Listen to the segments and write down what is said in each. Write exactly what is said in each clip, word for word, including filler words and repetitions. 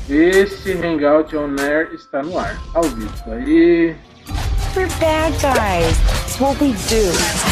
Esse Hangout on Air está no ar, ao vivo. Aí. We're bad guys. It's what we do.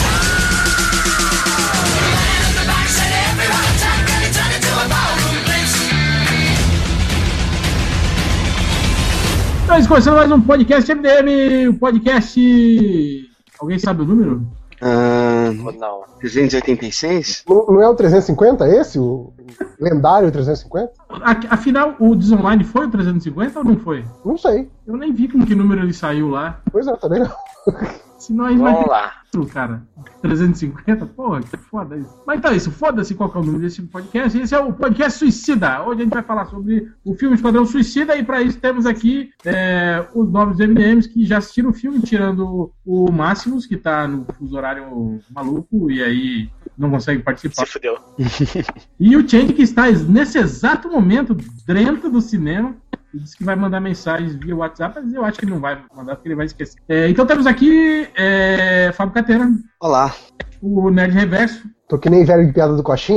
Estamos começando mais um podcast M D M, o podcast... Alguém sabe o número? Ah, não. trezentos e oitenta e seis? Não, não é o trezentos e cinquenta esse? O lendário trezentos e cinquenta? Afinal, o Desonline foi o trezentos e cinquenta ou não foi? Não sei. Eu nem vi com que número ele saiu lá. Pois é, também não. Se nós Vamos lá. Cara, trezentos e cinquenta, porra, que foda isso. Mas então é isso, foda-se qual que é o número desse podcast. Esse é o podcast Suicida. Hoje a gente vai falar sobre o filme Esquadrão Suicida. E pra isso temos aqui é, os novos M D Ms que já assistiram o filme, tirando o Máximos, que tá no fuso horário maluco e aí não consegue participar. Se fudeu. E o Change, que está nesse exato momento dentro do cinema. Ele disse que vai mandar mensagens via WhatsApp, mas eu acho que ele não vai mandar, porque ele vai esquecer. É, então temos aqui é, Fábio Catena. Olá. O Nerd Reverso. Tô que nem velho de piada do Coxinha.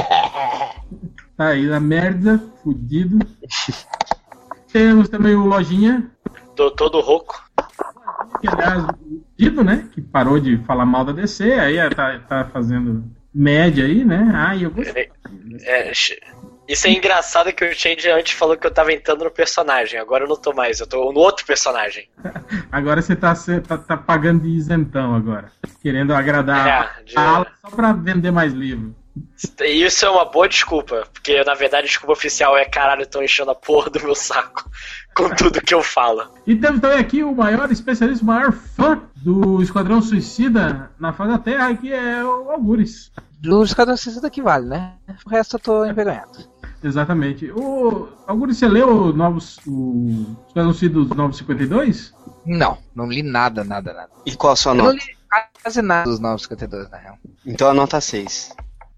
Tá aí na merda, fudido. Temos também o Lojinha. Tô todo rouco. Que aliás, o Dido, né? Que parou de falar mal da D C, aí tá, tá fazendo média aí, né? Ai, eu gostei. É, isso é engraçado que o Change antes falou que eu tava entrando no personagem. Agora eu não tô mais, eu tô no outro personagem. Agora você tá, você tá, tá pagando de isentão agora. Querendo agradar É, de- a ala só pra vender mais livro. Isso é uma boa desculpa, porque na verdade a desculpa oficial é caralho, tão enchendo a porra do meu saco com tudo que eu falo. E temos também aqui o maior especialista, o maior fã do Esquadrão Suicida na face da Terra, que é o Algures. Do Esquadrão Suicida que vale, né? O resto eu tô envergonhado. Exatamente. O Algures, você leu novos, o Esquadrão Suicida dos novos cinquenta e dois? Não, não li nada, nada, nada. E qual a sua Eu não nota? li quase nada dos novos cinquenta e dois, na real. Então a nota seis.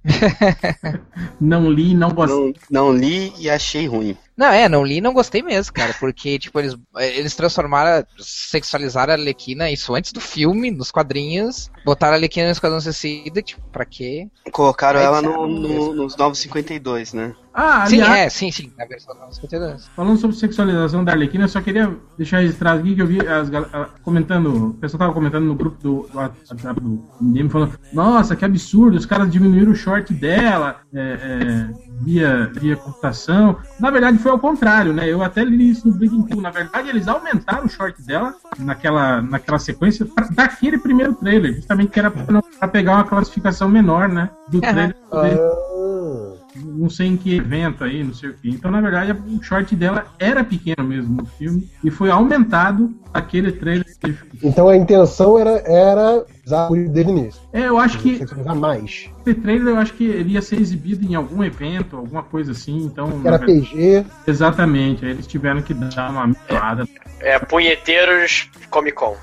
Não li, não gostei. Não, não li e achei ruim. Não, é, não li e não gostei mesmo, cara, porque, tipo, eles, eles transformaram, sexualizaram a Arlequina, isso antes do filme, nos quadrinhos, botaram a Arlequina no Esquadrão Suicida, tipo, pra quê? Colocaram Aí ela disseram no, no- mesmo. nos novos cinquenta e dois, né? Ah, Sim, aliás, é, sim, sim, na versão dos cinquenta e dois. falando sobre sexualização da Arlequina, eu só queria deixar registrado aqui que eu vi as, gal- a- comentando, o pessoal tava comentando no grupo do, do WhatsApp do M D M, falando, nossa, que absurdo, os caras diminuíram o short dela é, é, via, via computação. Na verdade foi ao contrário, né? Eu até li isso no Breaking Two. Na verdade, eles aumentaram o short dela naquela, naquela sequência pra, daquele primeiro trailer, justamente que era pra, não- pra pegar uma classificação menor, né? Do trailer. poder- Ah, Não sei em que evento aí, não sei o que. Então, na verdade, o short dela era pequeno mesmo no filme e foi aumentado aquele trailer. então a intenção era, era usar o dele nisso. É, eu acho que Usar mais. esse trailer eu acho que ele ia ser exibido em algum evento, alguma coisa assim. Então, Que era na verdade- P G. exatamente. Aí eles tiveram que dar uma mitoada. É, punheteiros Comic Con.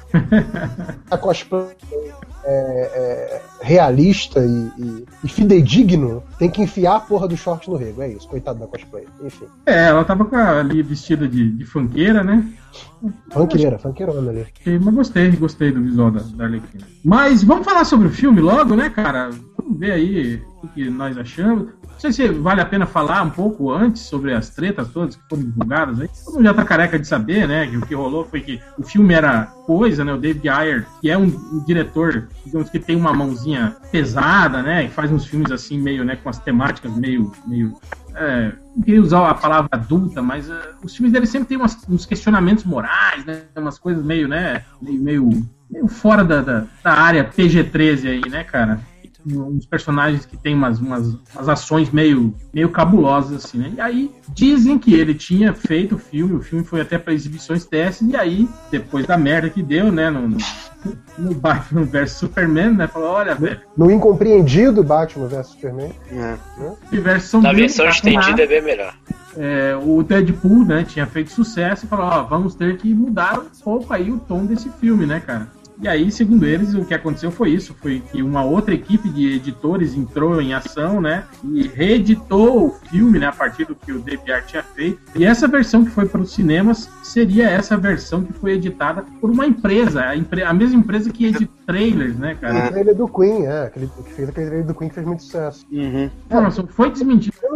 A cosplay é, é, realista e, e, e fidedigno, tem que enfiar a porra do short no rego. É isso, coitado da cosplay. Enfim. É, ela tava com a, ali vestida de, de funkeira, né? Funkeira, funkeirona ali. E- Mas gostei, gostei do visual da, da Arlequina. Mas vamos falar sobre o filme logo, né, cara? Vamos ver aí o que nós achamos. Não sei se vale a pena falar um pouco antes sobre as tretas todas que foram divulgadas aí. Todo mundo já tá careca de saber, né? Que o que rolou foi que o filme era coisa, né? O David Ayer, que é um, um diretor, digamos que tem uma mãozinha pesada, né? E faz uns filmes assim, meio, né? Com as temáticas meio. meio é, não queria usar a palavra adulta, mas uh, os filmes dele sempre tem umas, uns questionamentos morais, né? Umas coisas meio, né? Meio, meio, meio fora da, da, da área P G treze aí, né, cara? Uns personagens que tem umas, umas, umas ações meio, meio cabulosas, assim, né? E aí, dizem que ele tinha feito o filme, o filme foi até para exibições testes, e aí, depois da merda que deu, né, no, no, no Batman versus Superman, né, falou, olha, velho, No incompreendido Batman versus Superman. É. o universo são Na mil, versão tá estendida é bem melhor. é, o Deadpool, né, tinha feito sucesso e falou, ó, vamos ter que mudar um pouco aí o tom desse filme, né, cara? E aí, segundo eles, o que aconteceu foi isso, foi que uma outra equipe de editores entrou em ação, né, e reeditou o filme, né, a partir do que o D P R tinha feito. E essa versão que foi para os cinemas seria essa versão que foi editada por uma empresa, a, empre- a mesma empresa que edita trailers, né, cara? O trailer do Queen, é, aquele que fez aquele trailer do Queen que fez muito sucesso. Uhum. Informação foi desmentida. Pelo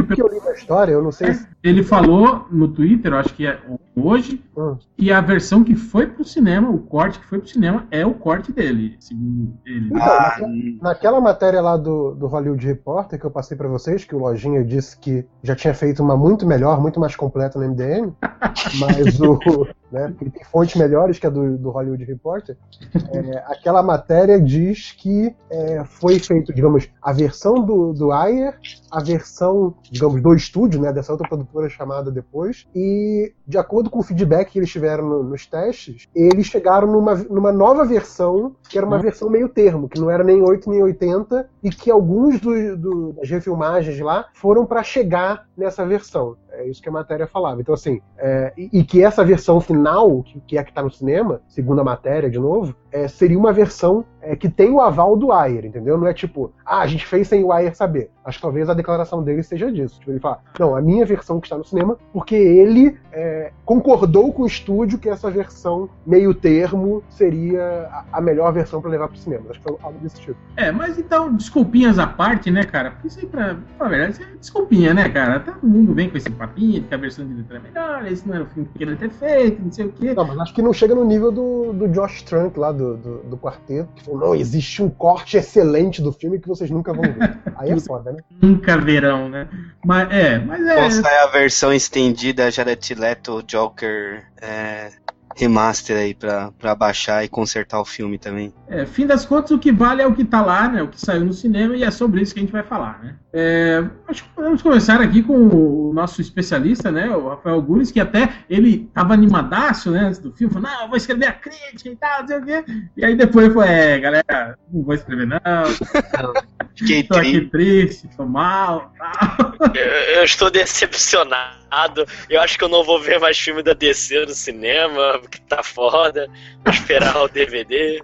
que eu li na história, eu não sei se... Ele falou no Twitter, eu acho que é hoje, Hum. que a versão que foi pro cinema, o corte que foi pro cinema, é o corte dele, segundo ele. Então, Ah, naquela, naquela matéria lá do, do Hollywood Reporter que eu passei pra vocês, que o Lojinha disse que já tinha feito uma muito melhor, muito mais completa no M D M, mas o... né, porque tem fontes melhores que a do, do Hollywood Reporter, é, aquela matéria diz que é, foi feito, digamos, a versão do, do Ayer, a versão, digamos, do estúdio, né, dessa outra produtora chamada depois, e de acordo com o feedback que eles tiveram no, nos testes, eles chegaram numa, numa nova versão, que era uma versão meio termo, que não era nem oito nem oitenta, e que alguns do, do, das refilmagens lá foram para chegar nessa versão. É isso que a matéria falava. Então, assim, é, e, e que essa versão final, que, que é a que está no cinema, segundo a matéria, de novo, é, seria uma versão é, que tem o aval do Ayer, entendeu? Não é tipo, ah, a gente fez sem o Ayer saber. Acho que talvez a declaração dele seja disso. Tipo, ele fala, não, a minha versão que está no cinema, porque ele é, concordou com o estúdio que essa versão meio termo seria a, a melhor versão para levar para o cinema. Acho que foi algo desse tipo. É, mas então, desculpinhas à parte, né, cara? Porque isso aí, pra falar a verdade, isso é desculpinha, né, cara? Todo mundo vem com esse papinho de que a versão de letra é melhor, esse não era o filme que queria ter feito, não sei o quê. Não, mas acho que não chega no nível do, do Josh Trank lá do, do, do quarteto, que falou, não, existe um corte excelente do filme que vocês nunca vão ver. Aí é foda, né? Nunca verão, né? Mas é, mas é. Ou sai a versão estendida Jared Leto Joker é, remaster aí pra, pra baixar e consertar o filme também. É, fim das contas, o que vale é o que tá lá, né? O que saiu no cinema, e é sobre isso que a gente vai falar, né? É, acho que podemos começar aqui com o nosso especialista, né? O Rafael Gules, que até ele tava animadaço, né? Antes do filme, falou, não, eu vou escrever a crítica e tal, não sei o quê. E aí depois foi, é, galera, não vou escrever não. Fiquei Tô aqui triste. triste, tô mal, tal. Eu, eu estou decepcionado. Eu acho que eu não vou ver mais filme da D C no cinema, porque tá foda. Vou esperar o D V D.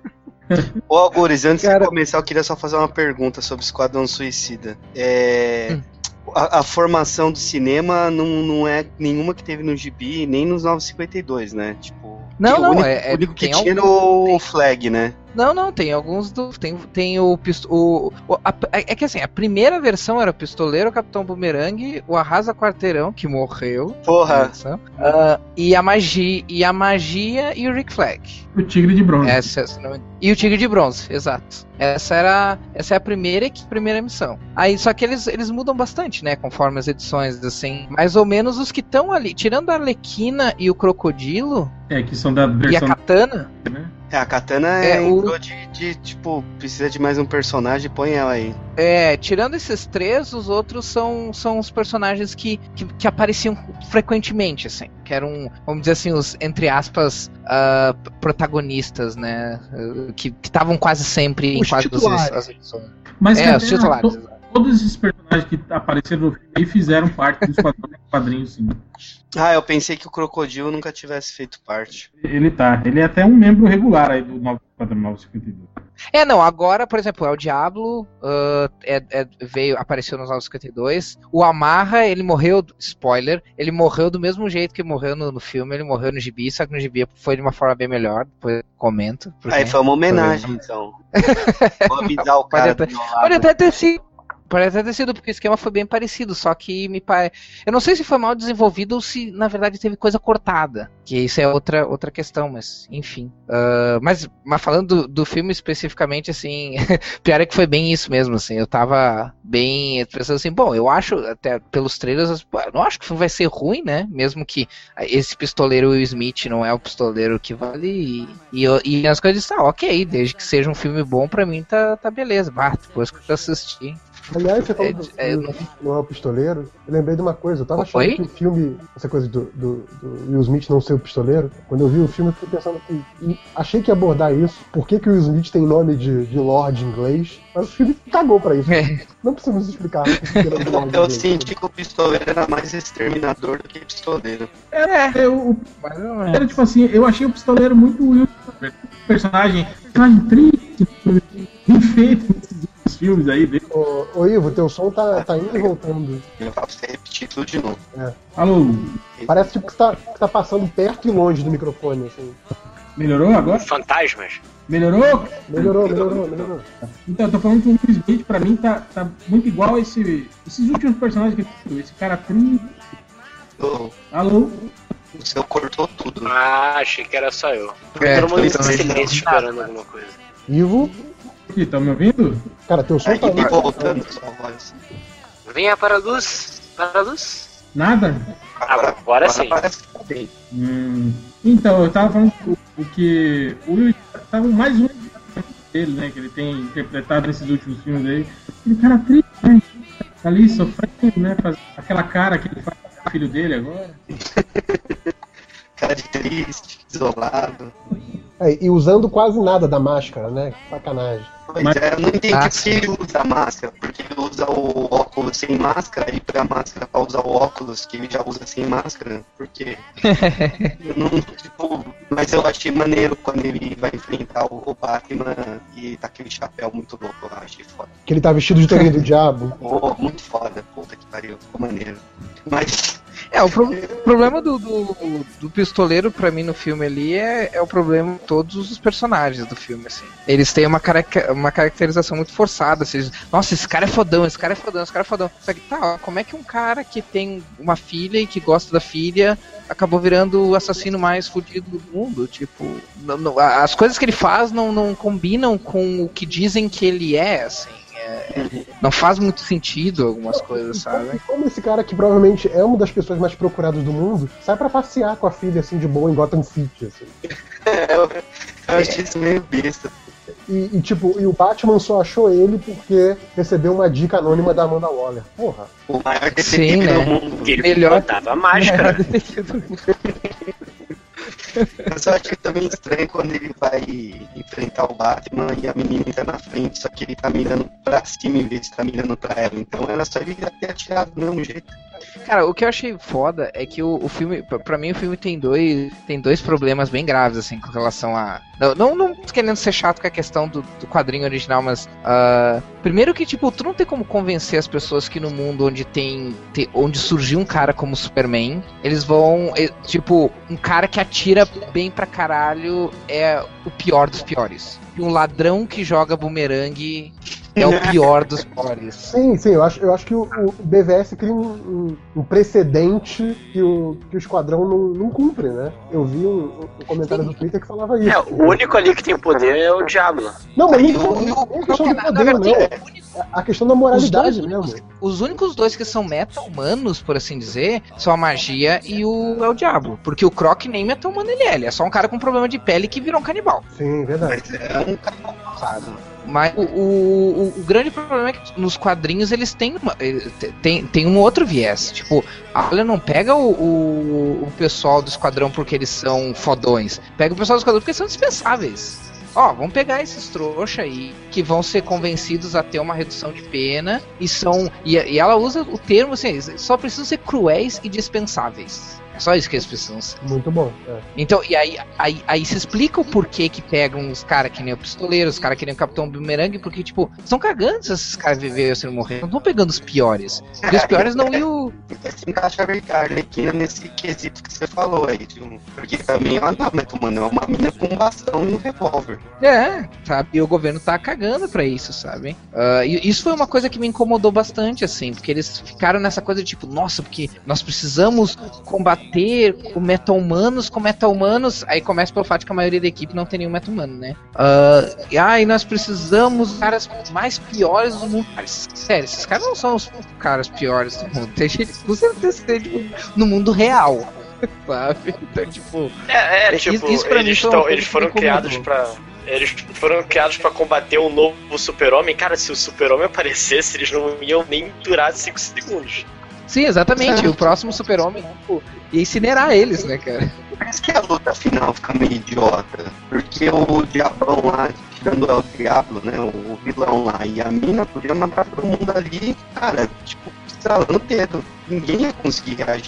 Ô, Algures, antes Cara- de começar, eu queria só fazer uma pergunta sobre Esquadrão Suicida. É... Hum. A, a formação do cinema não, não é nenhuma que teve no Gibi, nem nos novecentos e cinquenta e dois, né? Tipo, Não, o não, único, é- é- o único que tem tinha era algum- o Flag, né? Não, não, tem alguns do. Tem, tem o, pist- o, o a- É que assim, a primeira versão era o Pistoleiro, o Capitão Bumerangue, o Arrasa Quarteirão, que morreu. Porra, ah, e, a magia, e a Magia e o Rick Flag. O Tigre de Bronze. Essa, se não me- e o Tigre de Bronze, exato. Essa era essa é a primeira equi- primeira missão. Aí só que eles, eles mudam bastante, né, conforme as edições, assim, mais ou menos os que estão ali, tirando a Arlequina e o Crocodilo É, que são da e a versão, Katana. né? é, a Katana é, É, o- entrou de, de, tipo, precisa de mais um personagem, põe ela aí. É, tirando esses três, os outros são, são os personagens que, que, que apareciam frequentemente, assim. Que eram, vamos dizer assim, os, entre aspas, ah, protagonistas, né? ah, Que estavam quase sempre em Os quase todas titulares. as as edições. Mas É, que os até titulares. to- todos esses personagens que apareceram no filme aí fizeram parte dos quadrinhos, quadrinhos, sim. Ah, eu pensei que o Crocodilo nunca tivesse feito parte. Ele tá. Ele é até um membro regular aí do novo Quadrão novecentos e cinquenta e dois. É, não, agora, por exemplo, é o Diablo, ah, é- é- veio, apareceu nos novecentos e cinquenta e dois. O Amarra, ele morreu, spoiler, ele morreu do mesmo jeito que morreu no, no filme, ele morreu no gibi, só que no gibi foi de uma forma bem melhor, depois eu comento. porque- Aí foi uma homenagem, então. Vou avisar o cara Pode do meu Pode lado. até ter sido. Pode até ter sido, porque o esquema foi bem parecido, só que me parece. Eu não sei se foi mal desenvolvido ou se, na verdade, teve coisa cortada. Que isso é outra, outra questão, mas, enfim. Ah, mas, mas falando do, do filme especificamente, assim, pior é que foi bem isso mesmo, assim. Eu tava bem pensando assim, bom, eu acho, até pelos trailers, eu não acho que o filme vai ser ruim, né? Mesmo que esse pistoleiro Will Smith não é o pistoleiro que vale. E, e, eu- e as coisas, tá, ok, desde que seja um filme bom, pra mim tá, tá beleza. Bah, depois que eu assisti. Aliás, você falou É, do é, do- não é o pistoleiro. Eu lembrei de uma coisa. Eu tava achando Oi? que o filme, essa coisa do, do, do Will Smith não ser o pistoleiro, quando eu vi o filme, eu fiquei pensando que. e achei que ia abordar isso. Por que, que o Will Smith tem nome de, de Lord inglês? Mas o filme cagou pra isso. É. Não precisamos explicar. por que que ele é de Lord Eu inglês. senti que o pistoleiro era mais exterminador do que pistoleiro. É, o, Mais ou era menos. tipo assim, eu achei o pistoleiro muito Will, personagem, personagem triste, bem feito nesses filmes aí dele. Ô, ô Ivo, teu som tá, tá indo e voltando. Eu falo pra você repetir tudo de novo. Alô, Parece tipo que você tá, que tá passando perto e longe do microfone, assim. Melhorou agora? Fantasmas. Melhorou? Melhorou, melhorou, melhorou. Então, eu tô falando que o Will Smith, pra mim, tá, tá muito igual a esse, esses últimos personagens que ele fez. Esse cara triste. Oh, Alô? o seu cortou tudo. Ah, achei que era só eu. É, Todo mundo em eu também. silêncio esperando alguma coisa. Ivo, Aqui, tá me ouvindo? cara, teu som Aí tá me muito... voltando sua voz. Venha para a luz. Para a luz. Nada? Agora, agora sim. Parece que tá bem. Hum, então, eu tava falando o, o que o Will tava mais um dele, né, que ele tem interpretado nesses últimos filmes aí. Aquele cara triste, né? Tá ali sofrendo, né? Faz aquela cara que ele faz com o filho dele agora. Cara de triste, isolado. É, e usando quase nada da máscara, né? Sacanagem. Pois Mas- é, eu não entendi Ah, porque ele usa máscara, porque ele usa o óculos sem máscara e pra máscara pra usar o óculos que ele já usa sem máscara, porque eu não, tipo, mas eu achei maneiro quando ele vai enfrentar o, o Batman e tá aquele chapéu muito louco, eu achei foda. Que ele tá vestido de tourinho do diabo. Oh, muito foda, puta que pariu, ficou maneiro. Mas É, o pro- problema do, do, do pistoleiro pra mim no filme ali é, é o problema de todos os personagens do filme, assim. Eles têm uma, caraca- uma caracterização muito forçada, assim, nossa, esse cara é fodão, esse cara é fodão, esse cara é fodão. Só que, tá, ó, como é que um cara que tem uma filha e que gosta da filha acabou virando o assassino mais fodido do mundo? Tipo, não- não- a- as coisas que ele faz não, não combinam com o que dizem que ele é, assim. É, não faz muito sentido algumas coisas, sabe? Como esse cara, que provavelmente é uma das pessoas mais procuradas do mundo, sai pra passear com a filha, assim, de boa em Gotham City, assim. eu, eu achei isso meio besta. E, e, tipo, e o Batman só achou ele porque recebeu uma dica anônima da Amanda Waller. Porra. O maior detetive Sim, né? do mundo. Que ele Melhor- botava a máscara. Eu só achei também estranho quando ele vai enfrentar o Batman e a menina tá na frente, só que ele tá mirando pra cima em vez de tá mirando pra ela. Então era só ele ter atirado do mesmo jeito. Cara, o que eu achei foda é que o, o filme, pra- pra mim o filme tem dois, tem dois problemas bem graves, assim, com relação a... Não, não, não querendo ser chato com a questão do, do quadrinho original, mas... ah, primeiro que, tipo, tu não tem como convencer as pessoas que no mundo onde tem... te- onde surgiu um cara como Superman, eles vão... eh, tipo, um cara que atira bem pra caralho é o pior dos piores. E um ladrão que joga bumerangue é o pior dos piores. Sim, sim, eu acho, eu acho que o, o B V S cria um, um- um precedente que o, que o Esquadrão não, não cumpre, né? Eu vi um, um comentário do Twitter que falava isso. É, o único ali que tem poder é o Diablo. Não, mas Aí, não, o- não é Não, questão do na poder, verdade, não. é É a questão da Os moralidade dois, mesmo. únicos, os únicos dois que são meta-humanos, por assim dizer, são a magia e o, é o diabo. Porque o Croc nem meta-humano ele é, ele é só um cara com problema de pele que virou um canibal. Sim, verdade. Mas é um cara passado. Mas o, o, o- o grande problema é que nos quadrinhos eles têm, uma, eh, te- tem, tem um outro viés. Tipo, a Olha não pega o, o, o pessoal do esquadrão porque eles são fodões. Pega o pessoal do esquadrão porque eles são dispensáveis. Ó, vamos pegar esses trouxa aí que vão ser convencidos a ter uma redução de pena e são. E, e ela usa o termo assim, eles só precisam ser cruéis e dispensáveis. É só isso que eles precisam ser. Muito bom. É. Então, e aí, aí, aí se explica o porquê que pegam os caras que nem o pistoleiro, os caras que nem o Capitão Boomerang, porque, tipo, estão cagando se esses caras viverem ou morrer. Não estão pegando os piores. Porque os piores não iam. Porque se encaixa a Arlequina nesse quesito que você falou aí, tipo, porque também ela não é meta-humana, é uma mina com um bastão e um revólver. É, sabe? E o governo tá cagando pra isso, sabe? Ah, e isso foi uma coisa que me incomodou bastante, assim, porque eles ficaram nessa coisa de tipo, nossa, porque nós precisamos combater com meta-humanos, com meta-humanos. Aí começa pelo fato que a maioria da equipe não tem nenhum meta-humano, né? Ah, e aí nós precisamos dos caras mais piores do mundo. Cara, sério, esses caras não são os caras piores do mundo. Tem gente que com certeza tem, tipo, no mundo real. Sabe? Então, tipo. É, é Isso- tipo, isso pra mim eles, foi uma tão, coisa eles que foram me incomodou. criados pra. Eles foram criados pra combater um novo super-homem. Cara, se o super-homem aparecesse, eles não iam nem durar cinco segundos. Sim, exatamente. O próximo super-homem tipo, ia incinerar eles, né, cara? Parece que a luta final fica meio idiota, porque o diabão lá, tirando o diabo, né, o vilão lá, e a mina podia matar todo mundo ali, cara, tipo, estralando o dedo. Ninguém ia conseguir reagir.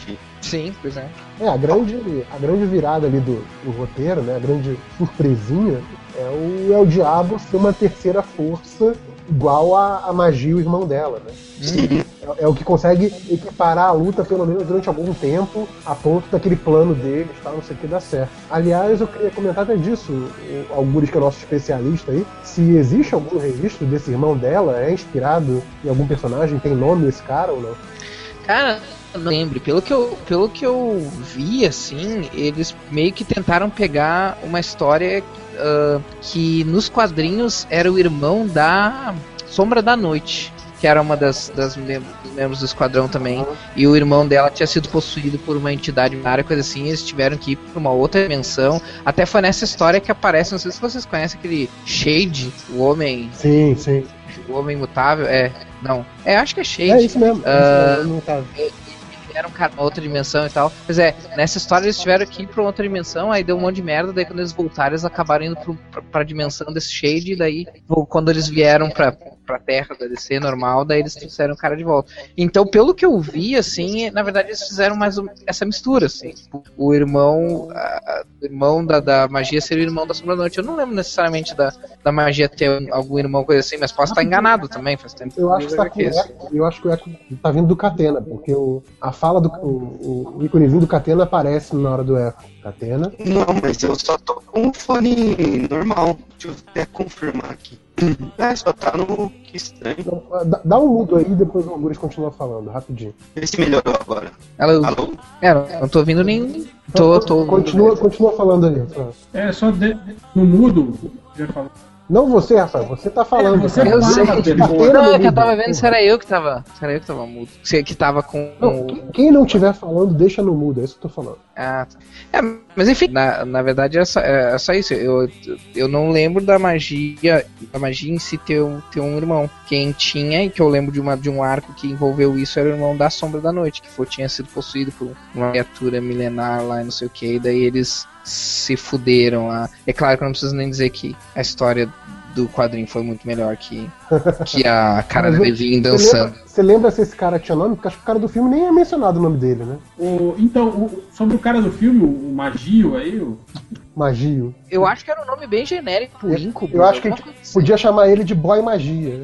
Sim, pois é. É, a grande, a grande virada ali do, do roteiro, né? A grande surpresinha é o, é o diabo ser uma terceira força igual a, a magia e o irmão dela, né? É, é o que consegue equiparar a luta, pelo menos durante algum tempo, a ponto daquele plano deles, tal, não sei o que, dar certo. Aliás, eu queria comentar até disso, o Algures, que é o nosso especialista aí, se existe algum registro desse irmão dela, é inspirado em algum personagem, tem nome esse cara ou não? Cara, não lembro. Pelo que eu, pelo que eu vi, assim, eles meio que tentaram pegar uma história uh, que nos quadrinhos era o irmão da Sombra da Noite, que era uma das, das mem- membros do esquadrão também, e o irmão dela tinha sido possuído por uma entidade área, coisa assim, e eles tiveram que ir pra uma outra dimensão. Até foi nessa história que aparece, não sei se vocês conhecem aquele Shade, o homem... Sim, sim. O homem mutável, é... Não, é, acho que é Shade. É isso mesmo. Uh, isso não tá... Era um cara pra outra dimensão e tal. Pois é, nessa história eles tiveram que ir pra outra dimensão, aí deu um monte de merda, daí quando eles voltaram, eles acabaram indo pro, pra, pra dimensão desse Shade, e daí quando eles vieram pra, pra Terra da D C normal, daí eles trouxeram o cara de volta. Então, pelo que eu vi, assim, na verdade eles fizeram mais um, essa mistura, assim. O irmão, a, o irmão da, da magia seria o irmão da Sombra da Noite. Eu não lembro necessariamente da, da magia ter um, algum irmão, coisa assim, mas posso estar enganado também, faz tempo. Eu acho que tá com o eco, eu acho que o eco tá vindo do Catena, porque o, a fala do o, o íconezinho do Catena aparece na hora do eco. Catena. Não, mas eu só tô com o fone normal. Deixa eu até confirmar aqui. É, só tá no... Que estranho. Então, dá, dá um mudo aí e depois o Algures continua falando, rapidinho. Vê se melhorou agora. Alô? Alô? É, não, não tô ouvindo nem... Tô, tô... Continua, continua falando aí. É, só de, no mudo, já falou. Não você, Rafael, você tá falando. É, você cara. Eu sei fala, que... Pedro. Não, é que eu tava vendo se era eu que tava... Se era eu que tava mudo. Se que tava com... Não, quem- quem não estiver falando, deixa no mudo, é isso que eu tô falando. Ah, tá. É, mas enfim, na, na verdade é só, é só isso. Eu, eu não lembro da magia, da magia em si ter um, ter um irmão. Quem tinha, e que eu lembro de, uma, de um arco que envolveu isso, era o irmão da Sombra da Noite, que foi, tinha sido possuído por uma criatura milenar lá e não sei o que, e daí eles se fuderam. A... É claro que eu não preciso nem dizer que a história do quadrinho foi muito melhor que, que a cara Mas dele eu- vinha Você dançando. lembra, você lembra se esse cara tinha nome? Porque acho que o cara do filme nem é mencionado o nome dele, né? O, então, o- sobre o cara do filme, o, o Magio aí, o, Magio. Eu acho que era um nome bem genérico pro Incubus. Eu acho que a alguma gente coisa assim. podia chamar ele de Boy Magia.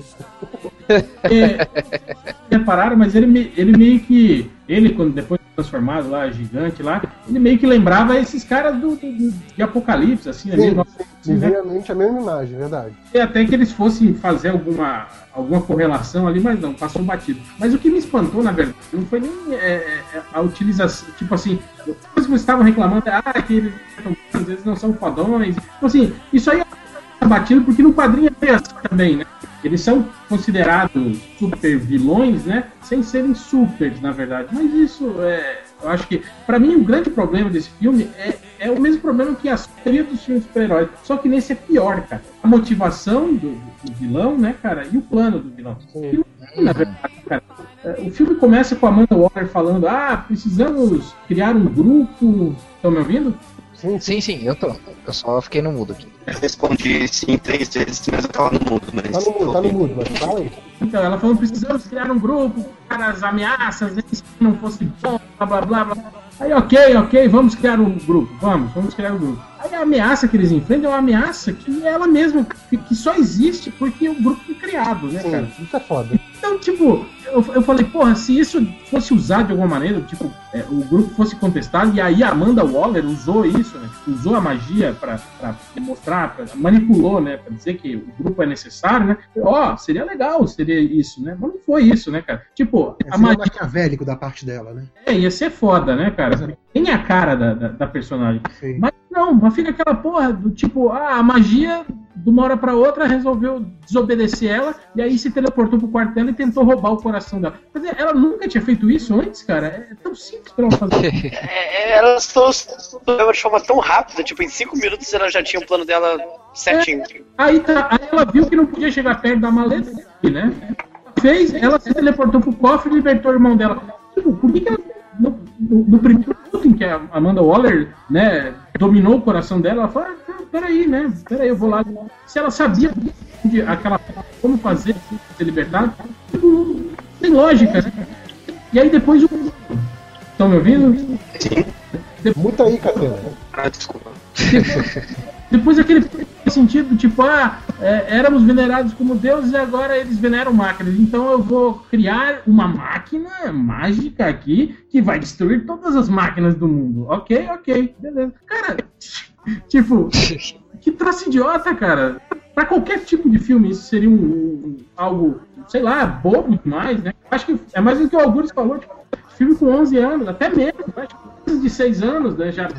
é, repararam, mas ele, me- ele meio que. Ele, quando depois foi transformado lá, gigante lá, ele meio que lembrava esses caras do, do- do- de Apocalipse, assim, né? Sim, Meio- Me veio à mente a mesma imagem, verdade. E até que eles fossem fazer alguma, alguma correlação ali, mas não, passou batido. Mas o que me espantou, na verdade, não foi nem é, é, a utilização, tipo assim, coisa que vocês estavam reclamando, ah, que eles às vezes não são fodões. Tipo assim, isso aí é batido porque no quadrinho é assim também, né? Eles são considerados super vilões, né? Sem serem supers, na verdade. Mas isso é. Eu acho que, pra mim, o grande problema desse filme é, é o mesmo problema que a maioria dos filmes de super-heróis. Só que nesse é pior, cara. A motivação do, do vilão, né, cara? E o plano do vilão. Sim. E, na verdade, cara, o filme começa com a Amanda Waller falando: ah, precisamos criar um grupo. Estão me ouvindo? Sim, sim. Sim, sim, eu tô. Eu só fiquei no mudo aqui. Eu respondi sim três vezes, mas eu tava no mundo. Mas Tá no mudo, tá no mudo, mas fala aí. Então, ela falando: precisamos criar um grupo para as ameaças, né, se não fosse bom, blá blá blá blá. Aí, ok, ok, vamos criar um grupo, vamos, vamos criar um grupo. Aí a ameaça que eles enfrentam é uma ameaça que ela mesma, que, que só existe porque o grupo foi criado, né, cara? Sim, isso é foda. Então, tipo, eu, eu falei, porra, se isso fosse usado de alguma maneira, tipo, é, o grupo fosse contestado, e aí a Amanda Waller usou isso, né? Usou a magia pra, pra mostrar, pra, manipulou, né? Pra dizer que o grupo é necessário, né? Ó, oh, seria legal, seria isso, né? Mas não foi isso, né, cara? Tipo, É, a seria magia maquiavélico da parte dela, né? é, ia ser foda, né, cara? Tem a cara da, da, da personagem. Sim. Mas não, mas fica aquela porra do tipo, ah, a magia de uma hora pra outra resolveu desobedecer ela e aí se teleportou pro quarto dela e tentou roubar o coração dela. Quer dizer, ela nunca tinha feito isso antes, cara. É tão simples pra ela fazer. É, elas estão de forma tão rápida, tipo, em cinco minutos ela já tinha o plano dela certinho. Aí, tá, aí ela viu que não podia chegar perto da maleta, né? Fez, ela se teleportou pro cofre e libertou o irmão dela. Tipo, por que, que ela. No, no, no primeiro minuto em que a Amanda Waller, né, dominou o coração dela, ela falou, ah, peraí, né, peraí, eu vou lá. Se ela sabia de, aquela, como fazer, ser libertada, tipo, tem lógica, né? E aí depois o Estão me ouvindo? Sim. Muta aí, Catena. Ah, desculpa. Depois aquele sentido, tipo, ah, é, éramos venerados como deuses e agora eles veneram máquinas. Então eu vou criar uma máquina mágica aqui que vai destruir todas as máquinas do mundo. Ok, ok, beleza. Cara, tipo, que troço idiota, cara. Pra qualquer tipo de filme isso seria um, um algo, sei lá, bobo demais, né? Acho que é mais do que o Augusto falou, tipo, filme com onze anos, até mesmo, acho que de seis anos, né? Já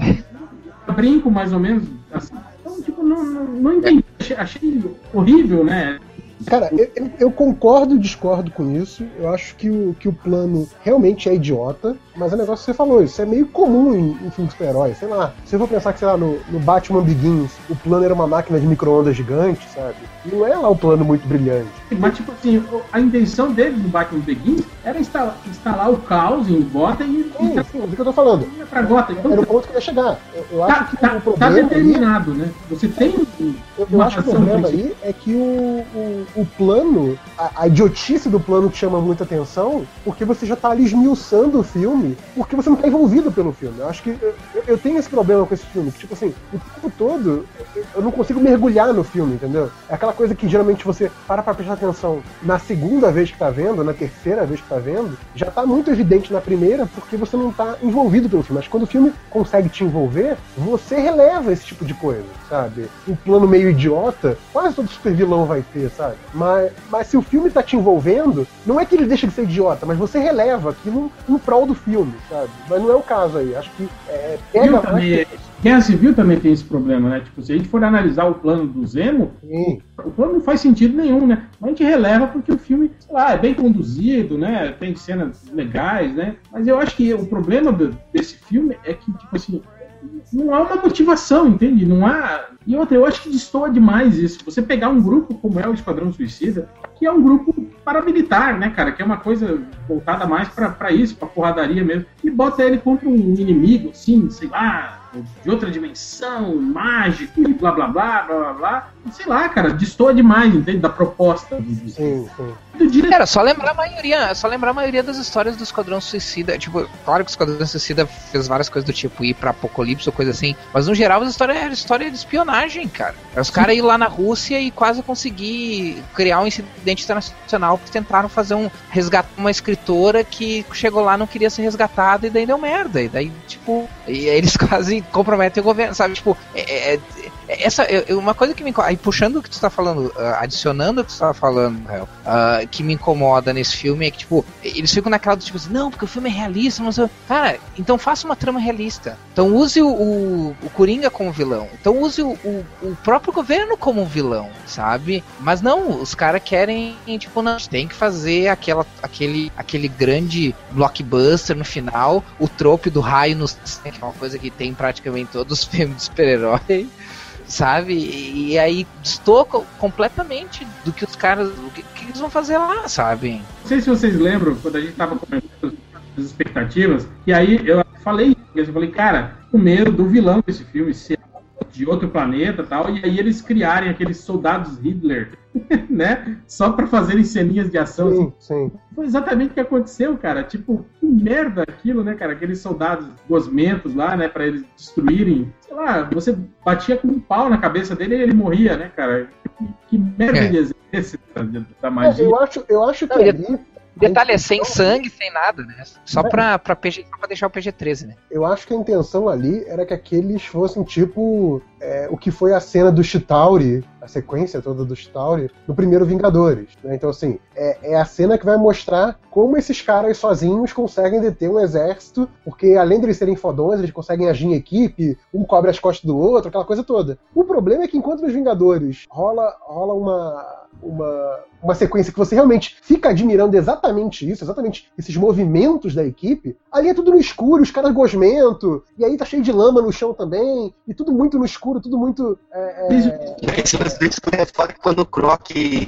brinco mais ou menos assim. Então, tipo, não, não, não entendi. Achei, achei horrível, né? Cara, eu, eu- eu concordo e discordo com isso. Eu acho que o, que o plano realmente é idiota, mas é o negócio que você falou, isso é meio comum em, em filmes de super-heróis. Sei lá, se eu for pensar que, sei lá, no, no Batman Begins, o plano era uma máquina de micro-ondas gigante, sabe? E não é lá um plano muito brilhante. Mas, tipo assim, a intenção dele no Batman Begins era instalar, instalar o caos em Gotham e Sim, e sim, é do que eu tô falando. ir pra Gotham. Então, Era o ponto que eu ia chegar. Eu, eu tá, acho que tá, o tá problema aí, determinado, né? Você tem um- eu, eu uma acho que o razão problema pra isso. aí é que o, o, o plano, a, a idiotice do plano te chama muita atenção, porque você já tá ali esmiuçando o filme, porque você não tá envolvido pelo filme. Eu acho que eu, eu tenho esse problema com esse filme, que, tipo assim, o tempo todo eu, eu não consigo mergulhar no filme, entendeu? É aquela coisa que geralmente você para pra prestar atenção na segunda vez que tá vendo, na terceira vez que tá vendo, já tá muito evidente na primeira, porque você não tá envolvido pelo filme. Mas quando o filme consegue te envolver, você releva esse tipo de coisa, sabe? Um plano meio idiota, quase todo super vilão vai ter, sabe? Mas, mas se o filme tá te envolvendo, não é que ele deixa de ser idiota, mas você releva aquilo em prol do filme, sabe? Mas não é o caso aí. Acho que é, pega Viu mais... também, Guerra Civil também tem esse problema, né? Tipo, se a gente for analisar o plano do Zemo, Sim. o plano não faz sentido nenhum, né? Mas a gente releva porque o filme, sei lá, é bem conduzido, né? Tem cenas legais, né? Mas eu acho que o problema do- desse filme é que, tipo assim, não há uma motivação, entende? Não há. E outra, eu acho que destoa demais isso. Você pegar um grupo como é o Esquadrão Suicida, que é um grupo paramilitar, né, cara? Que é uma coisa voltada mais pra, pra isso, pra porradaria mesmo, e bota ele contra um inimigo, assim, sei lá, de outra dimensão, mágico, e blá blá blá, blá blá blá. E sei lá, cara, destoa demais, entende? Da proposta do, do, Sim, sim. do diretor. Era só lembrar a maioria, é só lembrar a maioria das histórias do Esquadrão Suicida. Tipo, claro que o Esquadrão Suicida fez várias coisas do tipo ir pra Apocalipse ou coisa assim, mas no geral as histórias eram história de espionagem, cara. É os caras ir lá na Rússia e quase conseguir criar um incidente internacional porque tentaram fazer um resgatar uma escritora que chegou lá, não queria ser resgatada e daí deu merda. E daí, tipo, e aí eles quase comprometem o governo, sabe? Tipo, é, é, é- essa é uma coisa que me incomoda. Aí puxando o que tu tá falando, ah, adicionando o que tu tá falando, Rael, ah, que me incomoda nesse filme é que, tipo, eles ficam naquela do tipo assim, não, porque o filme é realista, não sei. Cara, então faça uma trama realista. Então use o, o, o Coringa como vilão. Então use o, o, o próprio governo como um vilão, sabe? Mas não, os caras querem, tipo, não, tem que fazer aquela, aquele, aquele grande blockbuster no final, o trope do raio no que é uma coisa que tem praticamente em todos os filmes de super-herói, sabe? E, e aí destoa co- completamente do que os caras, o que, que eles vão fazer lá, sabe? Não sei se vocês lembram, quando a gente tava comentando as expectativas, e aí eu falei, eu falei, cara, o medo do vilão desse filme ser de outro planeta e tal, e aí eles criarem aqueles soldados Hitler, né? Só pra fazerem ceninhas de ação. Assim. Sim, sim. Foi exatamente o que aconteceu, cara. Tipo, que merda aquilo, né, cara? Aqueles soldados gosmentos lá, né, pra eles destruírem. Sei lá, você batia com um pau na cabeça dele e ele morria, né, cara? Que, que merda É. de exército da, da É, magia. eu, acho, eu acho que Não, ele- ali... Detalhe, a é sem intenção- sangue, sem nada, né? Só pra, pra, P G, só pra deixar o P G treze, né? Eu acho que a intenção ali era que aqueles fossem tipo é, o que foi a cena do Chitauri, a sequência toda do Chitauri, no primeiro Vingadores. Né? Então, assim, é, é a cena que vai mostrar como esses caras sozinhos conseguem deter um exército, porque além de eles serem fodões, eles conseguem agir em equipe, um cobre as costas do outro, aquela coisa toda. O problema é que enquanto nos Vingadores rola, rola uma, uma, uma sequência que você realmente fica admirando exatamente isso, exatamente esses movimentos da equipe, ali é tudo no escuro, os caras gosmento, e aí tá cheio de lama no chão também, e tudo muito no escuro, tudo muito... É, é... Mas às vezes é foda que quando o Croc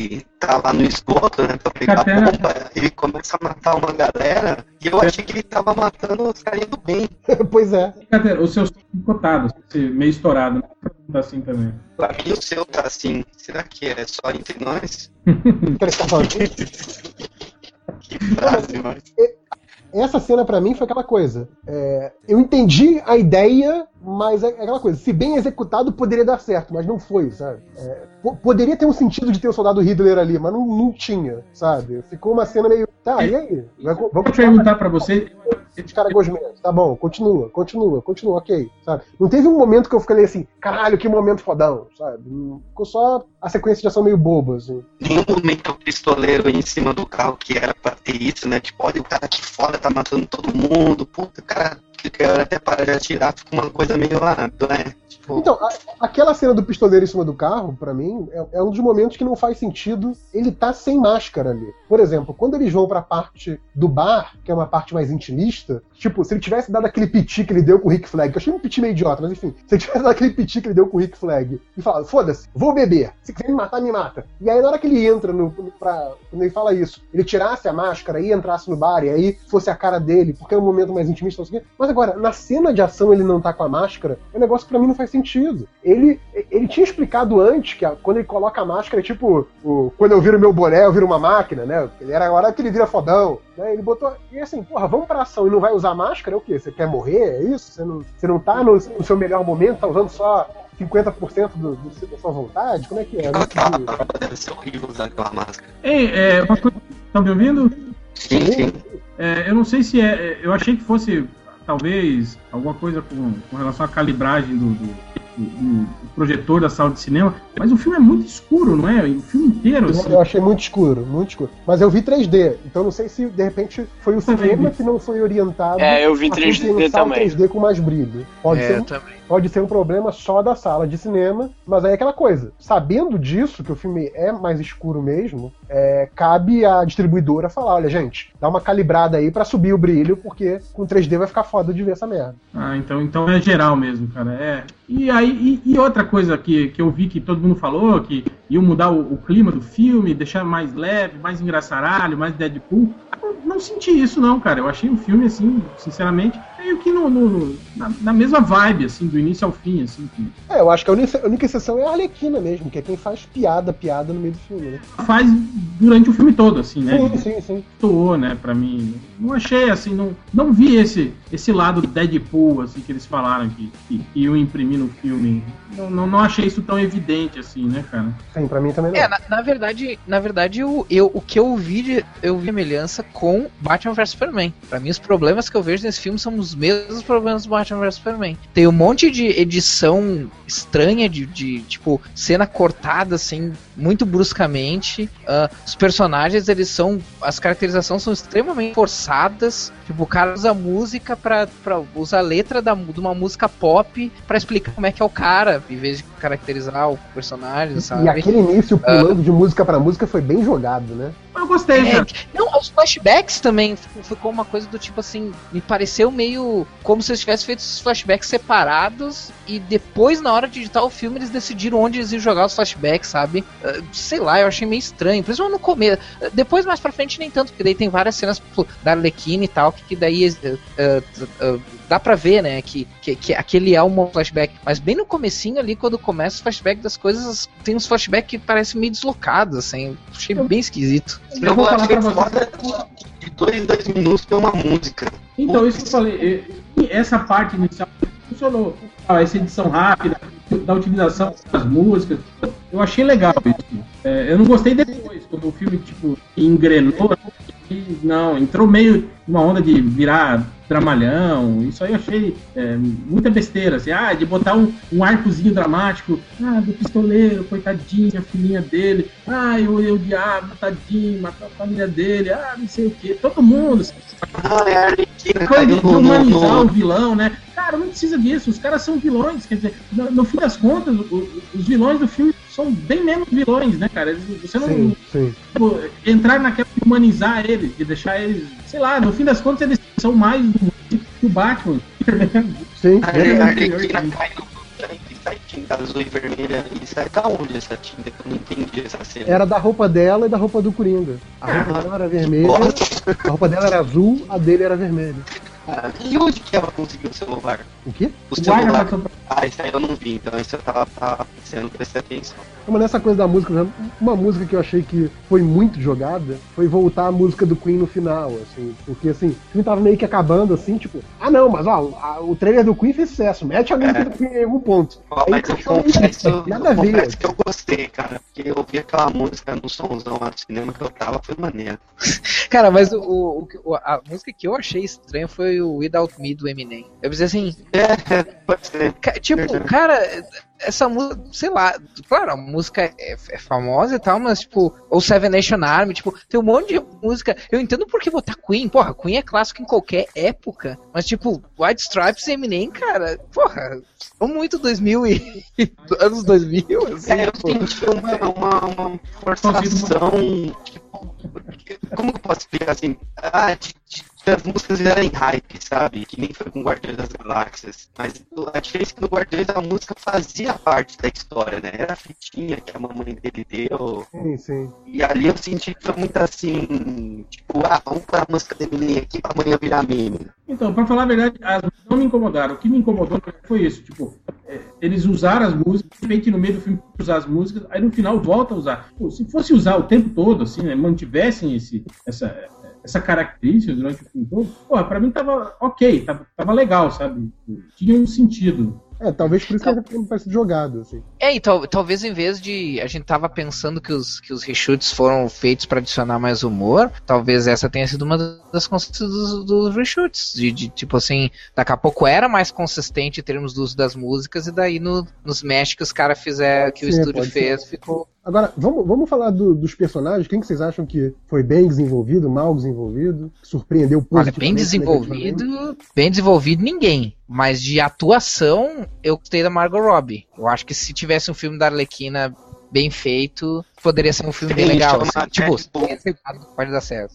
tá lá no esgoto, né, pra pegar Catena. a bomba, ele começa a matar uma galera, e eu achei que ele tava matando os carinhas do bem. Pois é. Cadê? O seu picotado, meio estourado, né? Tá assim também. Pra mim o seu tá assim, será que é só entre nós? O que ele tá falando? Que frase, mas... essa cena pra mim foi aquela coisa. É, eu entendi a ideia, mas é aquela coisa. Se bem executado, poderia dar certo, mas não foi, sabe? É, po- poderia ter um sentido de ter o soldado Hitler ali, mas não, não tinha, sabe? Ficou uma cena meio. Tá, e aí? Vai- Vamos Vou perguntar pra você. Os caras gosmentos. Tá bom, continua, continua, continua, ok, sabe? Não teve um momento que eu falei assim, caralho, que momento fodão, sabe? Ficou só a sequência de ação meio boba, assim. Nenhum momento o pistoleiro em cima do carro que era pra ter isso, né? Tipo, olha, o cara aqui fora tá matando todo mundo, puta, o cara que quer até parar de atirar, fica uma coisa meio lá, né? Tipo... Então, a- aquela cena do pistoleiro em cima do carro, pra mim, é, é um dos momentos que não faz sentido ele tá sem máscara ali. Por exemplo, quando eles vão pra parte do bar, que é uma parte mais intimista, tipo, se ele tivesse dado aquele piti que ele deu com o Rick Flag, que eu achei um piti meio idiota, mas enfim, se ele tivesse dado aquele piti que ele deu com o Rick Flag e falado, foda-se, vou beber, se quiser me matar, me mata. E aí na hora que ele entra no, no- pra, quando ele fala isso, ele tirasse a máscara e entrasse no bar, e aí fosse a cara dele, porque é um momento mais intimista, não sei o quê. Mas agora, na cena de ação ele não tá com a máscara, é um negócio que pra mim não faz sentido. Ele, ele tinha explicado antes que a- quando ele coloca a máscara, é tipo, o, quando eu viro meu boné, eu viro uma máquina, né? Ele era a hora que ele vira fodão, né? Ele botou, e assim, porra, vamos pra ação e não vai usar máscara, é o quê? Você quer morrer? É isso? Você não, você não tá no, no seu melhor momento, tá usando só cinquenta por cento do, do, da sua vontade? Como é que é? Eu não Aquela entendi. parada deve ser horrível usar aquela máscara. Ei, é, uma coisa. Estão me ouvindo? Sim, sim. É, eu não sei se é. é, Eu achei que fosse, talvez, alguma coisa com, com relação à calibragem do, do, do- do projetor da sala de cinema, mas o filme é muito escuro, não é? O filme inteiro, assim. Eu achei muito escuro, muito escuro. Mas eu vi três D, então não sei se de repente foi o Também cinema vi. que não foi orientado É, eu vi a três D compensar o também. três D com mais brilho. Pode, É, ser, eu um- também. pode ser um problema só da sala de cinema, mas aí é aquela coisa. Sabendo disso, que o filme é mais escuro mesmo, é, cabe à distribuidora falar, olha gente, dá uma calibrada aí pra subir o brilho, porque com três D vai ficar foda de ver essa merda. Ah, então, então é geral mesmo, cara. É. E aí, e, e outra coisa que, que eu vi que todo mundo falou, que iam mudar o, o clima do filme, deixar mais leve, mais engraçaralho, mais Deadpool. Eu não senti isso, não, cara. Eu achei o filme, assim, sinceramente, meio que no, no- na, na mesma vibe, assim, do início ao fim, assim. Que É, eu acho que a única, a única exceção é a Arlequina mesmo, que é quem faz piada, piada no meio do filme, né? faz durante o filme todo, assim, né? Sim, sim, sim. Toou, né, pra mim. Não achei, assim, não, não vi esse, esse lado Deadpool, assim, que eles falaram que, que, que iam imprimir no filme. Não, não, não achei isso tão evidente, assim, né, cara? Sim, pra mim também não. É, na, na verdade, na verdade eu, eu, o que eu vi, de, eu vi semelhança com Batman versus Superman. Pra mim, os problemas que eu vejo nesse filme são os mesmos problemas do Batman versus Superman. Tem um monte de edição estranha, de, de tipo, cena cortada, assim, muito bruscamente. Ah, os personagens, eles são... As caracterizações são extremamente forçadas. Tipo, o cara usa música pra... pra usa a letra da, de uma música pop pra explicar como é que é o cara, em vez de caracterizar o personagem, sabe? E aquele início pulando de música pra música foi bem jogado, né? Eu gostei, É, cara. não, os flashbacks também ficou uma coisa do tipo assim, me pareceu meio como se eles tivessem feito os flashbacks separados e depois, na hora de editar o filme, eles decidiram onde eles iam jogar os flashbacks, sabe? Uh, sei lá, eu achei meio estranho, principalmente no começo. Uh, depois, mais pra frente, nem tanto, porque daí tem várias cenas pô, da Arlequina e tal, que, que daí uh, uh, uh, dá pra ver, né, que, que, que aquele é um flashback. Mas bem no comecinho ali, quando começa o flashback das coisas, tem uns flashbacks que parecem meio deslocados, assim, achei bem esquisito. Eu vou falar achei pra você. foda de dois em dois minutos tem uma música. Então, isso que eu falei, e- e essa parte inicial funcionou. Ah, essa edição rápida, da utilização das músicas, eu achei legal isso. É, eu não gostei depois, quando o filme, tipo, engrenou, e, não, entrou meio numa onda de virar dramalhão, isso aí eu achei é, muita besteira, assim, ah, de botar um, um arcozinho dramático, ah, do pistoleiro, coitadinho, a filhinha dele, ah, eu, eu diabo, tadinho, matou a família dele, ah, não sei o que, todo mundo, Ah, é a Arlequina coisa de caiu no, no, humanizar o no... vilão, né? Cara, não precisa disso, os caras são vilões, quer dizer, no, no fim das contas, o- o- os vilões do filme são bem menos vilões, né, cara? Eles- Você não Sim, sim. tipo, entrar naquela de humanizar eles, de deixar eles, sei lá, no fim das contas eles são mais do mundo que o Batman. Sim. A Ele é a anterior Arlequina também. cai no e sai tinta azul e vermelha. E sai da onde essa tinta? Que eu não entendi essa cena. Era da roupa dela e da roupa do Coringa. A roupa dela era vermelha, Nossa. a roupa dela era azul, a dele era vermelha. Ah, e onde que ela conseguiu o celular? O quê? O O Guaira celular. passou pra... Ah, isso aí eu não vi, então isso eu tava, tava precisando prestar atenção. Mas nessa coisa da música, uma música que eu achei que foi muito jogada foi voltar a música do Queen no final, assim, porque assim, o filme tava meio que acabando, assim, tipo, ah não, mas ó, a, o trailer do Queen fez sucesso, mete a música É. do Queen em algum ponto. Ó, Aí mas eu achou meio- confesso, nada a eu ver. confesso que eu gostei, cara, porque eu vi aquela música no somzão lá do cinema que eu tava, foi maneiro. Cara, mas o, o, o- a música que eu achei estranha foi o Without Me do Eminem. Eu pensei assim, É, pode ser. ca- tipo, Verdade. cara, essa música, sei lá, claro, a música é, é famosa e tal, mas tipo, ou Seven Nation Army, tipo, tem um monte de música. Eu entendo por que botar Queen, porra, Queen é clássico em qualquer época, mas tipo, White Stripes e Eminem, cara, porra, são muito dois mil e anos dois mil, assim, É, eu tipo, senti uma, uma, uma forçação, tipo, como que eu posso explicar assim? Ah, de, de, as músicas eram em hype, sabe? Que nem foi com Guardiões das Galáxias. Mas a diferença é que no Guardiões a música fazia parte da história, né? Era a fitinha que a mamãe dele deu. Sim, sim. E ali eu senti que foi muito assim, tipo, ah, vamos pôr a música do Eminem aqui pra amanhã virar meme. Então, pra falar a verdade, as músicas não me incomodaram. O que me incomodou foi isso, tipo, é, eles usaram as músicas, de repente no meio do filme usar as músicas, aí no final volta a usar. Pô, se fosse usar o tempo todo, assim, né, mantivessem esse, essa, essa característica durante o filme todo, porra, pra mim tava ok, tava, tava legal, sabe? Tinha um sentido. É, talvez por isso que ele parece jogado, assim. É, e tal, talvez em vez de. A gente tava pensando que os, que os reshoots foram feitos pra adicionar mais humor, talvez essa tenha sido uma das consistências dos, dos reshoots. De, de, tipo assim, daqui a pouco era mais consistente em termos do uso das músicas, e daí no, nos mesh que os caras fizeram, que o Sim, estúdio pode fez, ser. ficou. Agora, vamos, vamos falar do- dos personagens. Quem que vocês acham que foi bem desenvolvido, mal desenvolvido, surpreendeu Olha, positivamente? bem negativamente? desenvolvido, bem desenvolvido ninguém. Mas de atuação, eu gostei da Margot Robbie. Eu acho que se tivesse um filme da Arlequina bem feito, poderia ser um filme bem Sim, legal. chama Assim. Tipo, Jack Bull. pode dar certo.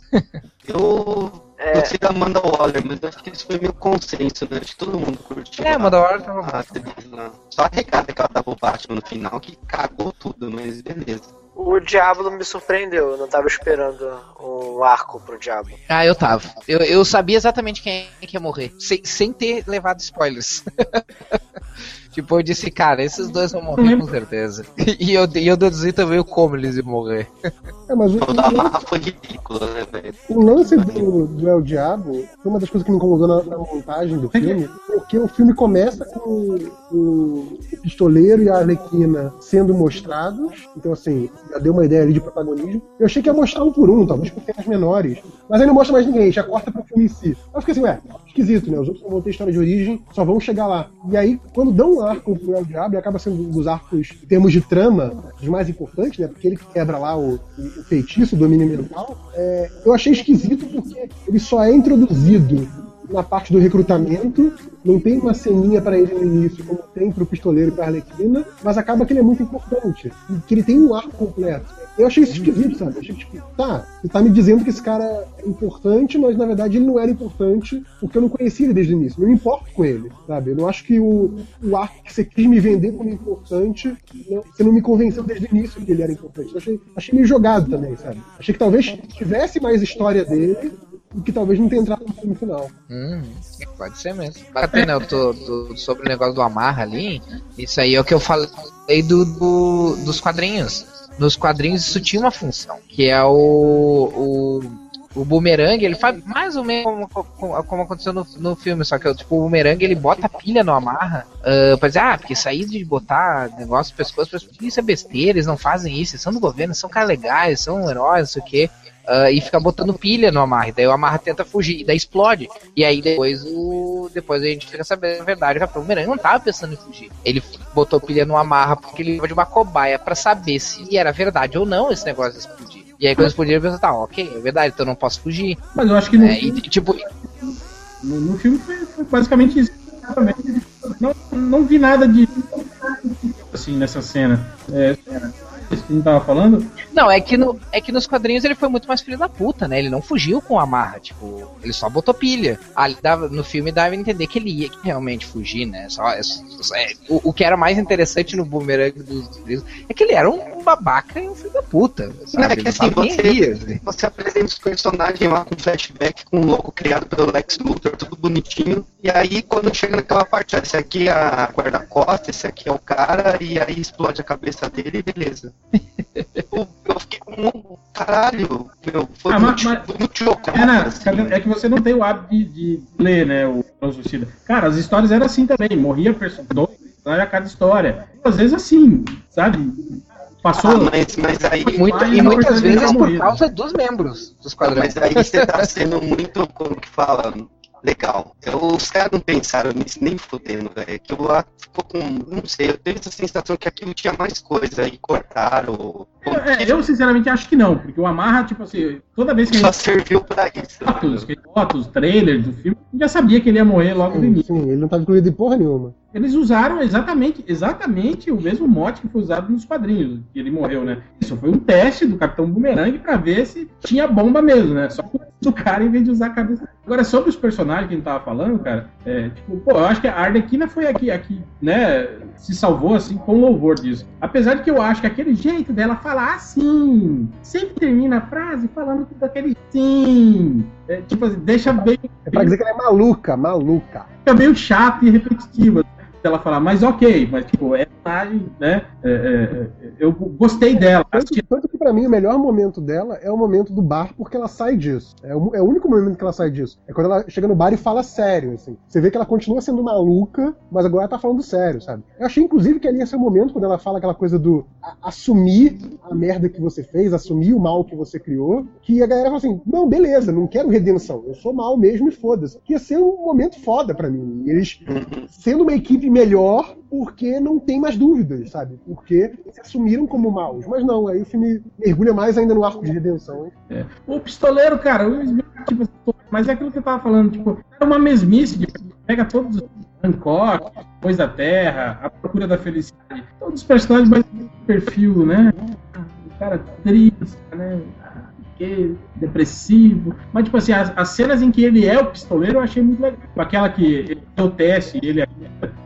Eu É. gostei da Amanda Waller, mas acho que isso foi meio consenso, né? Acho que todo mundo curtiu. É, a- Amanda Waller tava a atriz lá. Só a recada que ela dava o Batman no final, que cagou tudo, mas beleza. O Diablo me surpreendeu, eu não tava esperando um arco pro Diablo. Ah, eu tava. Eu, eu sabia exatamente quem que ia morrer, sem, sem ter levado spoilers. Tipo, eu disse, cara, esses dois vão morrer com certeza. E eu, e eu deduzi também o como eles iam morrer. É, mas o, Toda a o, barra foi ridícula, né, velho? o lance do, do El Diabo foi uma das coisas que me incomodou na, na montagem do filme, porque o filme começa com o, o pistoleiro e a Arlequina sendo mostrados, então assim, já deu uma ideia ali de protagonismo. Eu achei que ia mostrar um por um, talvez com cenas menores, mas aí não mostra mais ninguém, já corta pro filme em si. Eu fiquei assim, ué, esquisito, né? Os outros não vão ter história de origem, só vão chegar lá. E aí, quando dão um arco pro El Diabo, e acaba sendo um dos arcos, em termos de trama, os mais importantes, né? Porque ele quebra lá o, o feitiço, o domínio mental. É, eu achei esquisito porque ele só é introduzido na parte do recrutamento, não tem uma ceninha pra ele no início, como tem pro pistoleiro e pra Arlequina, mas acaba que ele é muito importante, e que ele tem um arco completo. Eu achei isso esquisito, sabe? Eu achei que, tipo, tá, você tá me dizendo que esse cara é importante, mas na verdade ele não era importante porque eu não conhecia ele desde o início. Não me importo com ele, sabe? Eu não acho que o, o arco que você quis me vender como importante, não, você não me convenceu desde o início que ele era importante. Eu achei, achei meio jogado também, sabe? Achei que talvez tivesse mais história dele e que talvez não tenha entrado no filme final. Hum, pode ser mesmo. Bacana, eu tô, tô sobre o negócio do amarra ali. Isso aí é o que eu falei do, do, dos quadrinhos. Nos quadrinhos isso tinha uma função, que é o, o, o boomerang, ele faz mais ou menos como, como aconteceu no, no filme, só que tipo, o boomerang ele bota a pilha no amarra uh, pra dizer, ah, porque sair de botar negócio no pescoço, isso é besteira, eles não fazem isso, eles são do governo, são caras legais, são heróis, não sei o quê. Uh, e fica botando pilha no amarra, daí o amarra tenta fugir, e daí explode, e aí depois o depois a gente fica sabendo a verdade, que o boomerang não tava pensando em fugir, ele botou pilha no amarra porque ele tava de uma cobaia pra saber se era verdade ou não esse negócio de explodir, e aí quando explodiu ele pensou, tá, ok, é verdade, então eu não posso fugir. Mas eu acho que no, É, filme, e, tipo, no, no filme foi, foi basicamente isso. Não, não vi nada de assim nessa cena. É, isso que a gente tava falando. Não, é que, no, é que nos quadrinhos ele foi muito mais filho da puta, né? Ele não fugiu com a Marra, tipo, ele só botou pilha. Ah, ele dava, no filme dava a entender que ele ia realmente fugir, né? Só, é, é, o, o que era mais interessante no Boomerang dos livros é que ele era um babaca e um filho da puta. Sabe? Não, é que assim, você, ia, você apresenta os personagens lá com flashback, com um louco criado pelo Lex Luthor, tudo bonitinho, e aí quando chega naquela parte, esse aqui é a guarda-costas, esse aqui é o cara, e aí explode a cabeça dele e beleza. eu, eu fiquei com um caralho, meu, foi ah, muito, mas, muito chocado. É, assim. é que você não tem o hábito de, de ler, né, o Suicida. Cara, as histórias eram assim também, morria personagem a cada história. Às vezes assim, sabe? Passou. Ah, mas, mas aí, Muita, e muitas vezes por causa dos membros dos quadrinhos. Mas aí você tá sendo muito, como que fala, legal. Eu, os caras não pensaram nisso nem fudendo, velho. Aquilo lá ficou com, não sei, eu tenho essa sensação que aquilo tinha mais coisa e cortaram. É, eu sinceramente acho que não, porque o Amarra, tipo assim, toda vez que só a gente serviu pra isso. Fotos, né? fotos, trailers do filme, a gente já sabia que ele ia morrer logo no Sim, início. sim, ele não estava incluído em porra nenhuma. Eles usaram exatamente, exatamente o mesmo mote que foi usado nos quadrinhos, que ele morreu, né? Isso foi um teste do Capitão Boomerang pra ver se tinha bomba mesmo, né? Só que o cara, em vez de usar a cabeça. Agora, sobre os personagens que a gente tava falando, cara, é, tipo, pô, eu acho que a Arlequina foi aqui, aqui, né, se salvou, assim, com louvor disso. Apesar de que eu acho que aquele jeito dela falar assim, sempre termina a frase falando daquele sim, é, tipo assim, deixa bem... É pra dizer que ela é maluca, maluca. Fica meio chato e repetitiva. Ela falar, mas ok, mas tipo, é imagem, né? É, é, eu gostei dela. Tanto, tanto que pra mim o melhor momento dela é o momento do bar, porque ela sai disso. É o, é o único momento que ela sai disso. É quando ela chega no bar e fala sério, assim. Você vê que ela continua sendo maluca, mas agora ela tá falando sério, sabe? Eu achei, inclusive, que ali ia ser o momento quando ela fala aquela coisa do a, assumir a merda que você fez, assumir o mal que você criou, que a galera fala assim, não, beleza, não quero redenção, eu sou mal mesmo e foda-se. Que ia ser um momento foda pra mim. E eles, sendo uma equipe melhor, porque não tem mais dúvidas, sabe? Porque se assumiram como maus. Mas não, aí o filme mergulha mais ainda no arco de redenção. Hein? É. O pistoleiro, cara, o Smith, tipo, mas é aquilo que eu tava falando, tipo, era uma mesmice, de, pega todos os Hancock, Depois da Terra, A Procura da Felicidade, todos os personagens mais perfil, né? O cara triste, né? Que depressivo, mas tipo assim, as, as cenas em que ele é o pistoleiro eu achei muito legal. Aquela que ele deu o teste e ele é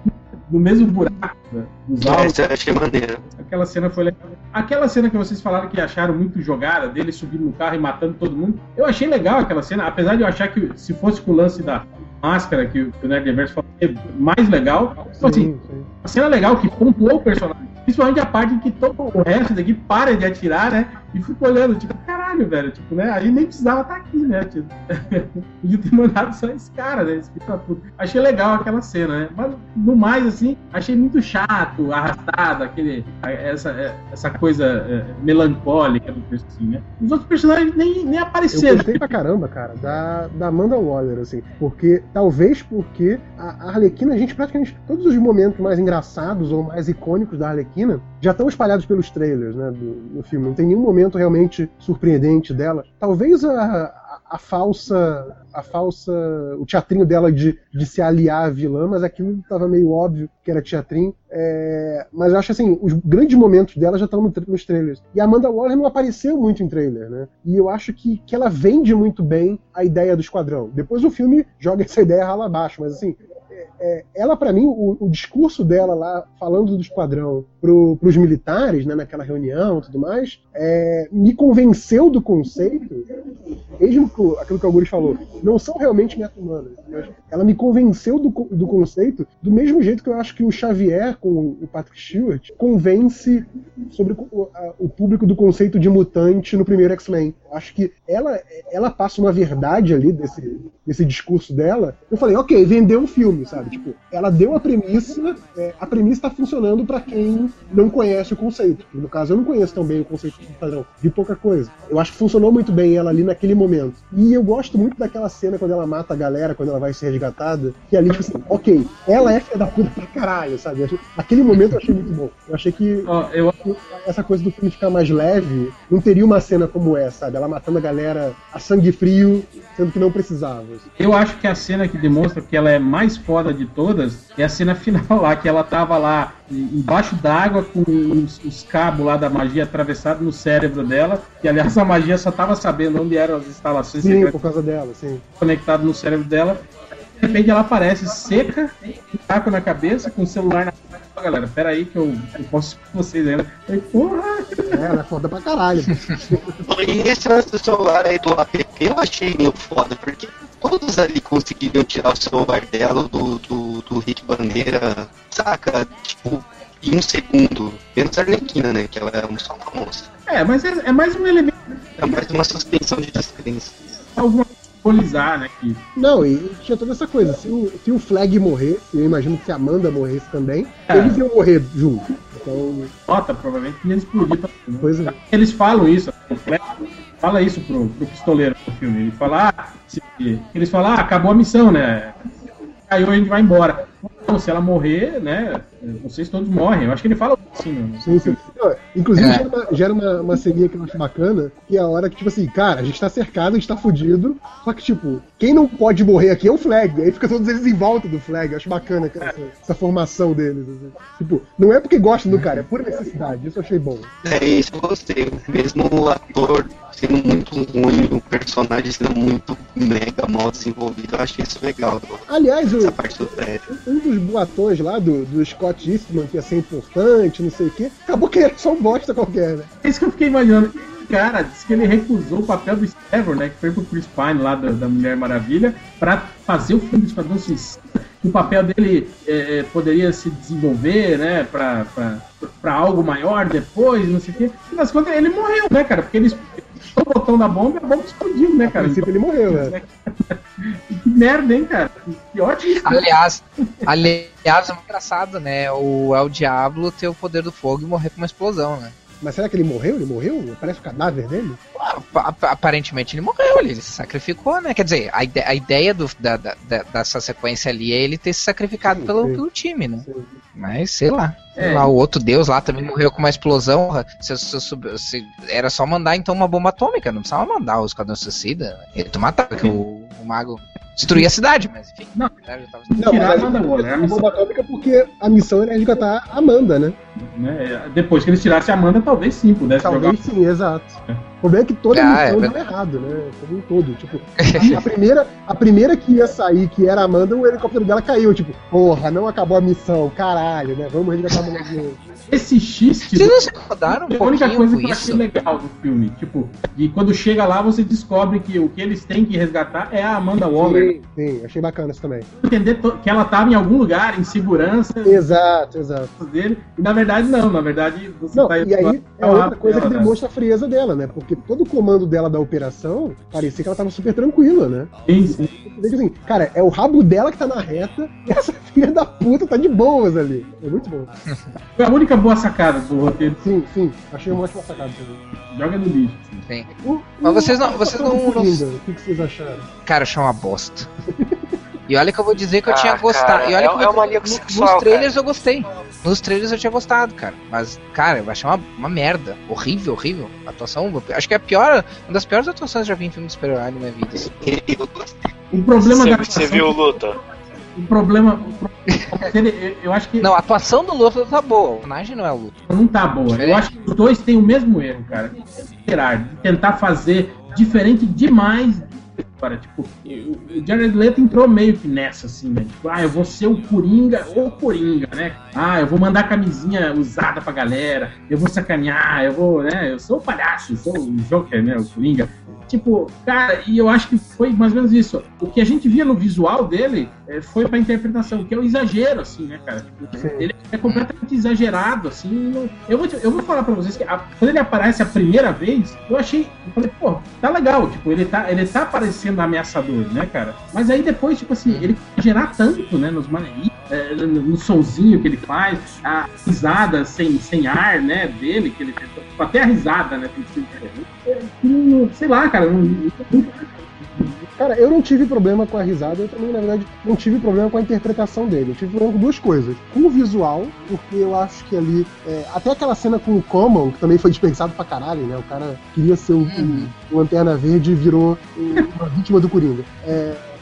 no mesmo buraco, né, dos altos. Essa eu achei maneira. Aquela cena foi legal. Aquela cena que vocês falaram que acharam muito jogada, dele subindo no carro e matando todo mundo, eu achei legal aquela cena, apesar de eu achar que se fosse com o lance da máscara que o Nerdverse falou, é mais legal. Então, assim, sim. A cena legal que pontuou o personagem. Principalmente a parte em que todo o resto daqui para de atirar, né? E fica olhando, tipo, caralho, velho. Tipo, né? Aí nem precisava estar aqui, né? Tipo, podia ter mandado só esse cara, né? Esse filho da puta. Achei legal aquela cena, né? Mas, no mais, assim, achei muito chato, arrastado, aquele, essa, essa coisa é, melancólica do texto, assim, né? Os outros personagens nem, nem apareceram. Eu gostei pra caramba, cara, da, da Amanda Waller, assim. Porque, talvez porque a Arlequina, a gente praticamente, todos os momentos mais engraçados ou mais icônicos da Arlequina já estão espalhados pelos trailers, né, do, do filme. Não tem nenhum momento realmente surpreendente dela. Talvez a, a, a falsa... a falsa... o teatrinho dela de, de se aliar à vilã, mas aquilo estava meio óbvio que era teatrinho. É, mas eu acho assim, os grandes momentos dela já estão no, nos trailers. E a Amanda Waller não apareceu muito em trailer, né? E eu acho que, que ela vende muito bem a ideia do esquadrão. Depois o filme joga essa ideia rala abaixo, mas assim... É, ela, pra mim, o, o discurso dela lá, falando do esquadrão pro, pros militares, né, naquela reunião e tudo mais, é, me convenceu do conceito, mesmo que aquilo que o Augusto falou, não são realmente meta-humanas, mas ela me convenceu do, do conceito do mesmo jeito que eu acho que o Xavier, com o Patrick Stewart, convence sobre o, a, o público do conceito de mutante no primeiro X-Men. Acho que ela, ela passa uma verdade ali desse, desse discurso dela. Eu falei, ok, vendeu um filme, sabe? Tipo, ela deu a premissa, é, a premissa tá funcionando pra quem não conhece o conceito. No caso, eu não conheço tão bem o conceito do padrão, de pouca coisa. Eu acho que funcionou muito bem ela ali naquele momento. E eu gosto muito daquela cena quando ela mata a galera, quando ela vai ser resgatada, que ali, tipo assim, ok, ela é filha da puta pra caralho, sabe? Aquele momento eu achei muito bom. Eu achei que oh, eu... essa coisa do filme ficar mais leve, não teria uma cena como essa, sabe? Ela matando a galera a sangue frio, sendo que não precisava. Eu acho que a cena que demonstra que ela é mais forte foda de todas é a cena final lá, que ela tava lá embaixo d'água com os, os cabos lá da magia atravessados no cérebro dela, e aliás a magia só tava sabendo onde eram as instalações sim, por causa dela, sim. Conectado no cérebro dela. De repente ela aparece seca, com um taco na cabeça, com o celular na cabeça. Galera, peraí que eu, eu posso com vocês ainda. Aí, porra! É, ela é foda pra caralho. E esse lance do celular aí do app eu achei meio foda, porque todos ali conseguiram tirar o celular dela, do, do, do Rick Bandeira, saca? Tipo, em um segundo. Menos a Arlequina, né? Que ela é só uma moça. É, mas é, é mais um elemento. É mais uma suspensão de descrença. Alguma simbolizar, né? Que... Não, e tinha toda essa coisa. Se o, se o Flag morresse, eu imagino que se a Amanda morresse também, é. eles iam morrer junto. Então. Nota, provavelmente ia explodir. Pra... Pois é. Eles falam isso, o Flag fala isso pro, pro pistoleiro no filme. Ele fala, ah, se... eles falam, ah, acabou a missão, né? Caiu, a gente vai embora. Então, se ela morrer, né? Vocês todos morrem. Eu acho que ele fala assim, né? Sim, sim. Não, inclusive, é. gera, uma, gera uma, uma ceninha que eu acho bacana, que é a hora que, tipo assim, cara, a gente tá cercado, a gente tá fudido, só que, tipo, quem não pode morrer aqui é o Flag. Aí fica todos eles em volta do Flag. Eu acho bacana essa, essa formação deles. Assim. Tipo, não é porque gostam do cara, é pura necessidade. Isso eu achei bom. É, isso eu gostei. Mesmo o ator sendo muito ruim, o personagem sendo muito mega mal desenvolvido, eu achei isso legal. Aliás, essa o, parte do prédio. um dos boatões lá, do, do Scott Eastman, que ia ser importante, não sei o quê, acabou que ele era só um bosta qualquer, né? É isso que eu fiquei imaginando. Cara, disse que ele recusou o papel do Trevor, né? Que foi pro Chris Pine lá da, da Mulher Maravilha, pra fazer o filme do Esquadrão Suicida. O papel dele é, poderia se desenvolver, né? Pra, pra, pra algo maior depois, não sei o quê. E nas contas, ele morreu, né, cara? Porque ele o botão da bomba e a bomba explodiu, né, cara? A princípio ele morreu, né? Que merda, hein, cara? Que ótimo. Aliás, aliás, é muito engraçado, né? O El Diablo ter o poder do fogo e morrer com uma explosão, né? Mas será que ele morreu? Ele morreu? Aparece o cadáver dele? Aparentemente ele morreu, ele se sacrificou, né? Quer dizer, a, ide- a ideia do, da, da, dessa sequência ali é ele ter se sacrificado sim, pelo, sim. pelo time, né? Sim. Mas sei lá. Sei é. lá, o outro deus lá também morreu com uma explosão. Se, se, se, se, era só mandar então uma bomba atômica, não precisava mandar os Esquadrão Suicida. Ele matava, porque o, o mago destruía a cidade, mas enfim. Não, tava... não mas a Amanda, a missão... bomba atômica porque a missão era resgatar a Amanda, né? né? Depois que eles tirassem a Amanda, talvez sim, pudesse talvez jogar. Sim, exato. É. O problema é que toda ah, a missão é deu errado, né? Como um todo. Tipo, a, primeira, a primeira que ia sair, que era a Amanda, o helicóptero dela caiu. Tipo, porra, não acabou a missão, caralho, né? Vamos resgatar a mulher de novo. Esse xiste. Vocês não se rodaram um é a única coisa que eu isso? achei legal do filme. Tipo, e quando chega lá, você descobre que o que eles têm que resgatar é a Amanda Waller. Sim, sim, achei bacana isso também. Entender que ela tava em algum lugar, em segurança. Exato, exato. Dele, e na verdade, não. Na verdade, você não, tá e aí é outra coisa que demonstra a frieza dela, né? Porque todo o comando dela da operação parecia que ela tava super tranquila, né? Sim, sim. Assim, cara, é o rabo dela que tá na reta e essa filha da puta tá de boas ali. É muito bom. Foi a única boa sacada do roteiro. Sim, sim. Achei uma ótima sacada também. Joga no lixo. Sim. O, Mas vocês não. Vocês não, não... O que, que vocês acharam? Cara, achei uma bosta. E olha que eu vou dizer que eu ah, tinha gostado. Cara, e olha é, que é eu, uma no, nos trailers cara. eu gostei. Nos trailers eu tinha gostado, cara. Mas, cara, eu achei uma, uma merda. Horrível, horrível. A atuação. Acho que é a pior. Uma das piores atuações que eu já vi em filme de super-herói na minha vida. Assim. O problema você, da atuação. Você viu o Luthor? O problema. O problema eu acho que. Não, a atuação do Luthor tá boa. O personagem não é o Luthor. Não tá boa. Eu acho que os dois têm o mesmo erro, cara. Esperar, de tentar fazer diferente demais. Cara, tipo, o Jared Leto entrou meio que nessa, assim, né? Tipo, ah, eu vou ser o Coringa ou Coringa, né? Ah, eu vou mandar camisinha usada pra galera, eu vou sacanear, eu vou, né? Eu sou o palhaço, eu sou o Joker, né? O Coringa. Tipo, cara, e eu acho que foi mais ou menos isso. O que a gente via no visual dele é, foi pra interpretação, que é o exagero, assim, né, cara? Tipo, ele é completamente exagerado, assim. Eu vou, eu vou falar pra vocês que a, quando ele aparece a primeira vez, eu achei, eu falei, pô, tá legal, tipo, ele tá, ele tá aparecendo ameaçador, né, cara? Mas aí depois, tipo assim, ele gerar tanto, né, nos maneirinhos, é, no sonzinho que ele faz, a risada sem, sem ar, né, dele, que ele tentou, tipo, até a risada, né, tem que ser diferente. Sei lá, cara, não, não... Cara, eu não tive problema com a risada, eu também, na verdade, não tive problema com a interpretação dele. Eu tive problema com duas coisas. Com o visual, porque eu acho que ali... É, até aquela cena com o Common, que também foi desperdiçado pra caralho, né? O cara queria ser o, o, o Lanterna Verde e virou uma vítima do Coringa. É,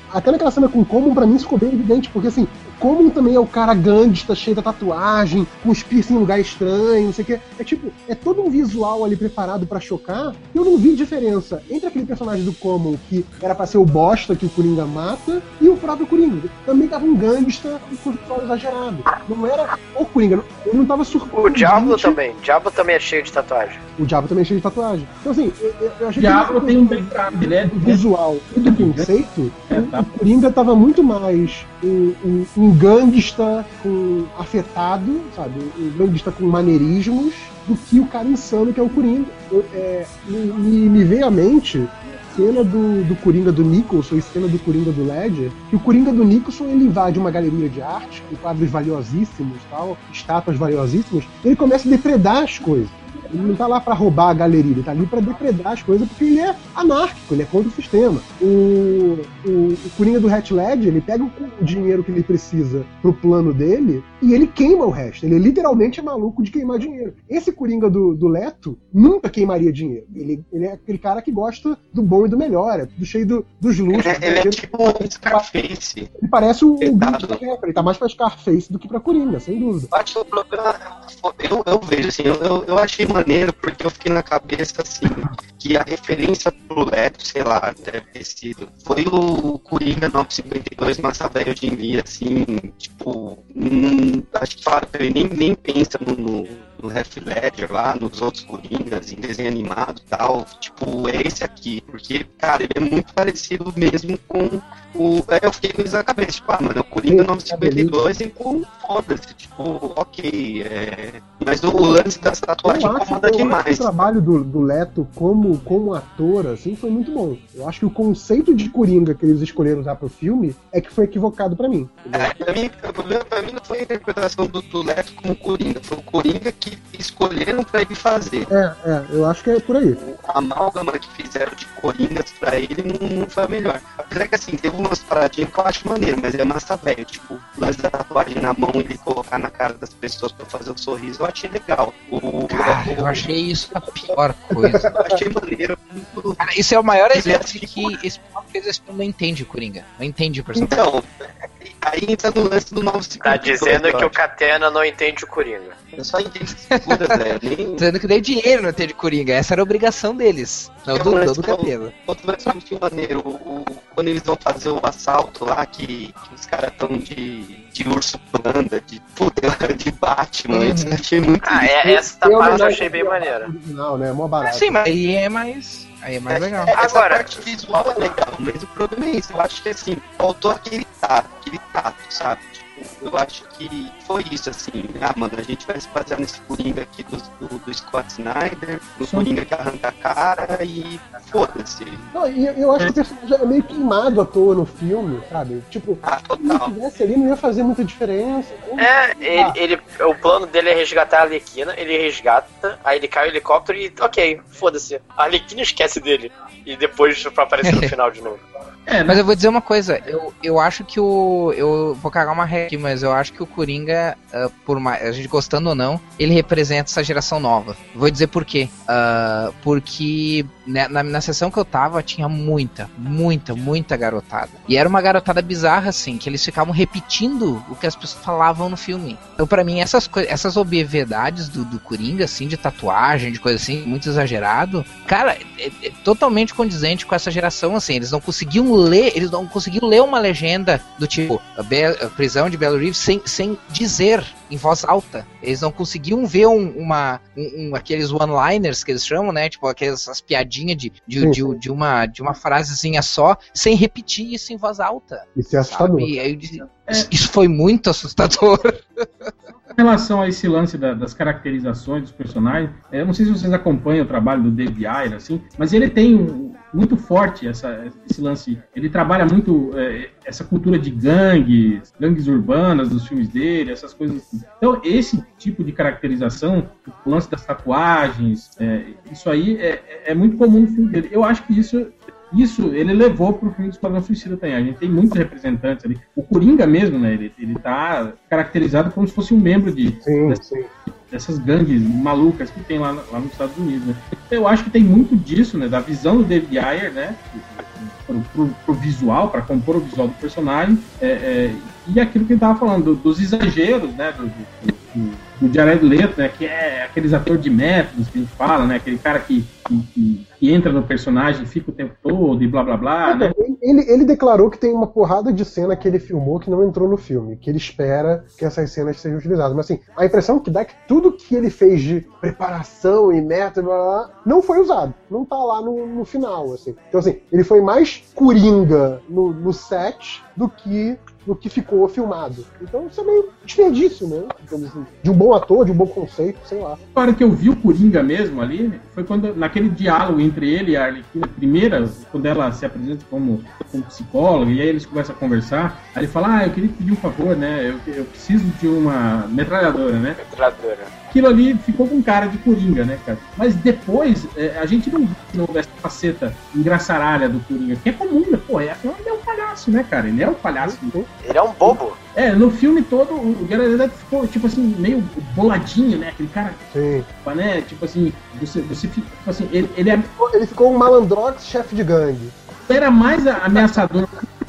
até naquela cena com o Common, pra mim isso ficou bem evidente, porque assim, o Common também é o cara gangsta, cheio da tatuagem, com os piercing em lugar estranho, não sei o que. É tipo, é todo um visual ali preparado pra chocar, e eu não vi diferença entre aquele personagem do Common, que era pra ser o bosta que o Coringa mata, e o próprio Coringa. Também tava um gangsta com visual exagerado. Não era o Coringa, ele não tava surpreso. O Diablo também, o Diablo também é cheio de tatuagem. O Diablo também é cheio de tatuagem. Então assim, eu, eu achei o Diablo que tem um background, ele é do visual e do conceito, é, tá. o Coringa tava muito mais um, um, um gangsta com afetado, sabe? Um gangsta com maneirismos, do que o cara insano que é o Coringa. Eu, é, me, me veio à mente cena do, do Coringa do Nicholson e cena do Coringa do Ledger, que o Coringa do Nicholson ele invade uma galeria de arte com quadros valiosíssimos, tal, estátuas valiosíssimas, e ele começa a depredar as coisas. Ele não tá lá pra roubar a galeria, ele tá ali pra depredar as coisas, porque ele é anárquico, ele é contra o sistema. O, o, o Coringa do Heath Ledger, ele pega o, o dinheiro que ele precisa pro plano dele e ele queima o resto. Ele literalmente é maluco de queimar dinheiro. Esse Coringa do, do Leto nunca queimaria dinheiro. Ele, ele é aquele cara que gosta do bom e do melhor, é tudo cheio do, dos luxos. Ele, ele é tipo um Scarface. Ele parece o Exato. Ele tá mais pra Scarface do que pra Coringa, sem dúvida. Eu acho que o problema, eu, eu vejo assim, eu, eu, eu achei maneiro porque eu fiquei na cabeça assim, que a referência pro Leto, sei lá, deve ter sido, foi o Coringa novecentos e cinquenta e dois Massa Velho de Lee, assim, tipo, hum, acho que fala, ele nem, nem pensa no, no, no Heath Ledger lá, nos outros Coringas, em desenho animado e tal, tipo, é esse aqui, porque, cara, ele é muito parecido mesmo com o... É, eu fiquei com isso na cabeça, tipo, ah, mano, o Coringa novecentos e cinquenta e dois e com foda-se, tipo, ok, é... mas o lance das tatuagens incomoda demais. O trabalho do, do Leto como, como ator, assim, foi muito bom. Eu acho que o conceito de Coringa que eles escolheram usar pro filme é que foi equivocado pra mim. É, pra mim, o problema pra mim não foi a interpretação do, do Leto como Coringa, foi o Coringa que escolheram pra ele fazer. É, é, eu acho que é por aí. A amálgama que fizeram de Coringas pra ele não, não foi a melhor. Apesar que assim, teve umas paradinhas que eu acho maneiro, mas é massa velho. Tipo, o lance da tatuagem na mão e ele colocar na cara das pessoas pra fazer um sorriso, eu achei legal. O, Cara, o, eu achei isso a pior coisa. eu achei maneiro. Cara, isso é o maior exemplo de que esse pessoal que fez esse filme não entende o Coringa. Não entende o personagem. Então, aí entra no lance do novo Tá dizendo que o Catena não entende o Coringa. Eu só entendo figuras, velho. Nem... Dizendo que nem dinheiro não entende Coringa. Essa era a obrigação deles. Não do, não do Catena. Outro lance muito maneiro. O, o, quando eles vão fazer o assalto lá, que, que os caras estão de, de urso panda, de, puta, de Batman. Uhum. Eu achei muito Ah, é, essa parte eu achei bem maneira. Não, né? Mó barato. Sim, mas aí é mais. Aí é mais é, legal. É, essa Agora, parte visual é legal, mas o problema é isso. Eu acho que assim, faltou aquele tato, aquele tato, sabe? Eu acho que foi isso, assim. Ah, mano, a gente vai se basear nesse Coringa aqui do, do, do Scott Snyder, no Sim. Coringa que arranca a cara e foda-se. Não, e eu, eu acho que o personagem é meio queimado à toa no filme, sabe? Tipo, Ah, se ele total. tivesse ali, não ia fazer muita diferença. É, ele, ele, o plano dele é resgatar a Arlequina, ele resgata, aí ele cai o helicóptero e, ok, foda-se. A Arlequina esquece dele. E depois pra aparecer no final de novo. É, Mas eu vou dizer uma coisa, eu, eu acho que o. Eu vou cagar uma regra aqui, mas eu acho que o Coringa, uh, por mais, a gente gostando ou não, ele representa essa geração nova. Vou dizer por quê. Uh, porque né, na, na sessão que eu tava, tinha muita, muita, muita garotada. E era uma garotada bizarra, assim, que eles ficavam repetindo o que as pessoas falavam no filme. Então, pra mim, essas, coi- essas obviedades do, do Coringa, assim, de tatuagem, de coisa assim, muito exagerado, cara, é, é totalmente condizente com essa geração, assim. Eles não conseguiam ler, eles não conseguiam ler uma legenda do tipo a, Be- a prisão de Belo Reeves sem, sem dizer em voz alta. Eles não conseguiam ver um, uma, um, um, aqueles one-liners que eles chamam, né? Tipo, aquelas as piadinhas de, de, Sim, de, sim. de, uma, de uma frasezinha só, sem repetir isso em voz alta. Isso é assustador. Sabe? Aí eu disse, isso, isso foi muito assustador. em relação a esse lance da- das caracterizações dos personagens, é, eu não sei se vocês acompanham o trabalho do David Ayer, assim, mas ele tem um- muito forte essa, esse lance. Ele trabalha muito é, essa cultura de gangues, gangues urbanas dos filmes dele, essas coisas assim. Então, esse tipo de caracterização, o lance das tatuagens, é, isso aí é, é muito comum no filme dele. Eu acho que isso. Isso ele levou pro filme do Esquadrão Suicida também. A gente tem muitos representantes ali. O Coringa mesmo, né? Ele, ele tá caracterizado como se fosse um membro de, Sim, sim. dessas gangues malucas que tem lá, lá nos Estados Unidos, né? Eu acho que tem muito disso, né? Da visão do David Ayer, né? pro, pro, pro visual, para compor o visual do personagem, é, é, e aquilo que ele tava falando, do, dos exageros, né, do, do, do, do Jared Leto, né, que é aqueles atores de métodos que a gente fala, né, aquele cara que, que, que, que entra no personagem, fica o tempo todo e blá blá blá, né? Ele, ele declarou que tem uma porrada de cena que ele filmou que não entrou no filme, que ele espera que essas cenas sejam utilizadas. Mas assim, a impressão que dá é que tudo que ele fez de preparação e método blá, blá, blá, não foi usado. Não tá lá no, no final, assim. Então assim, ele foi mais coringa no, no set do que no que ficou filmado. Então isso é meio desperdício, né? Assim, de um bom ator, de um bom conceito, sei lá. A hora que eu vi o Coringa mesmo ali, foi quando, naquele diálogo entre ele e a Arlequina, primeira, quando ela se apresenta como, como psicóloga, e aí eles começam a conversar, aí ele fala, ah, eu queria te pedir um favor, né? Eu, eu preciso de uma metralhadora, né? Metralhadora. Aquilo ali ficou com cara de Coringa, né, cara? Mas depois, é, a gente não viu essa faceta engraçaralha do Coringa, que é comum, né? Pô, é, ele é um palhaço, né, cara? Ele é um palhaço. Ele é um bobo. É, no filme todo, o Jared Leto ficou, tipo assim, meio boladinho, né? Aquele cara, Sim. né? Tipo assim, você, você fica, tipo assim, ele, ele, é, Ele ficou um malandrox, chefe de gangue. era mais ameaçador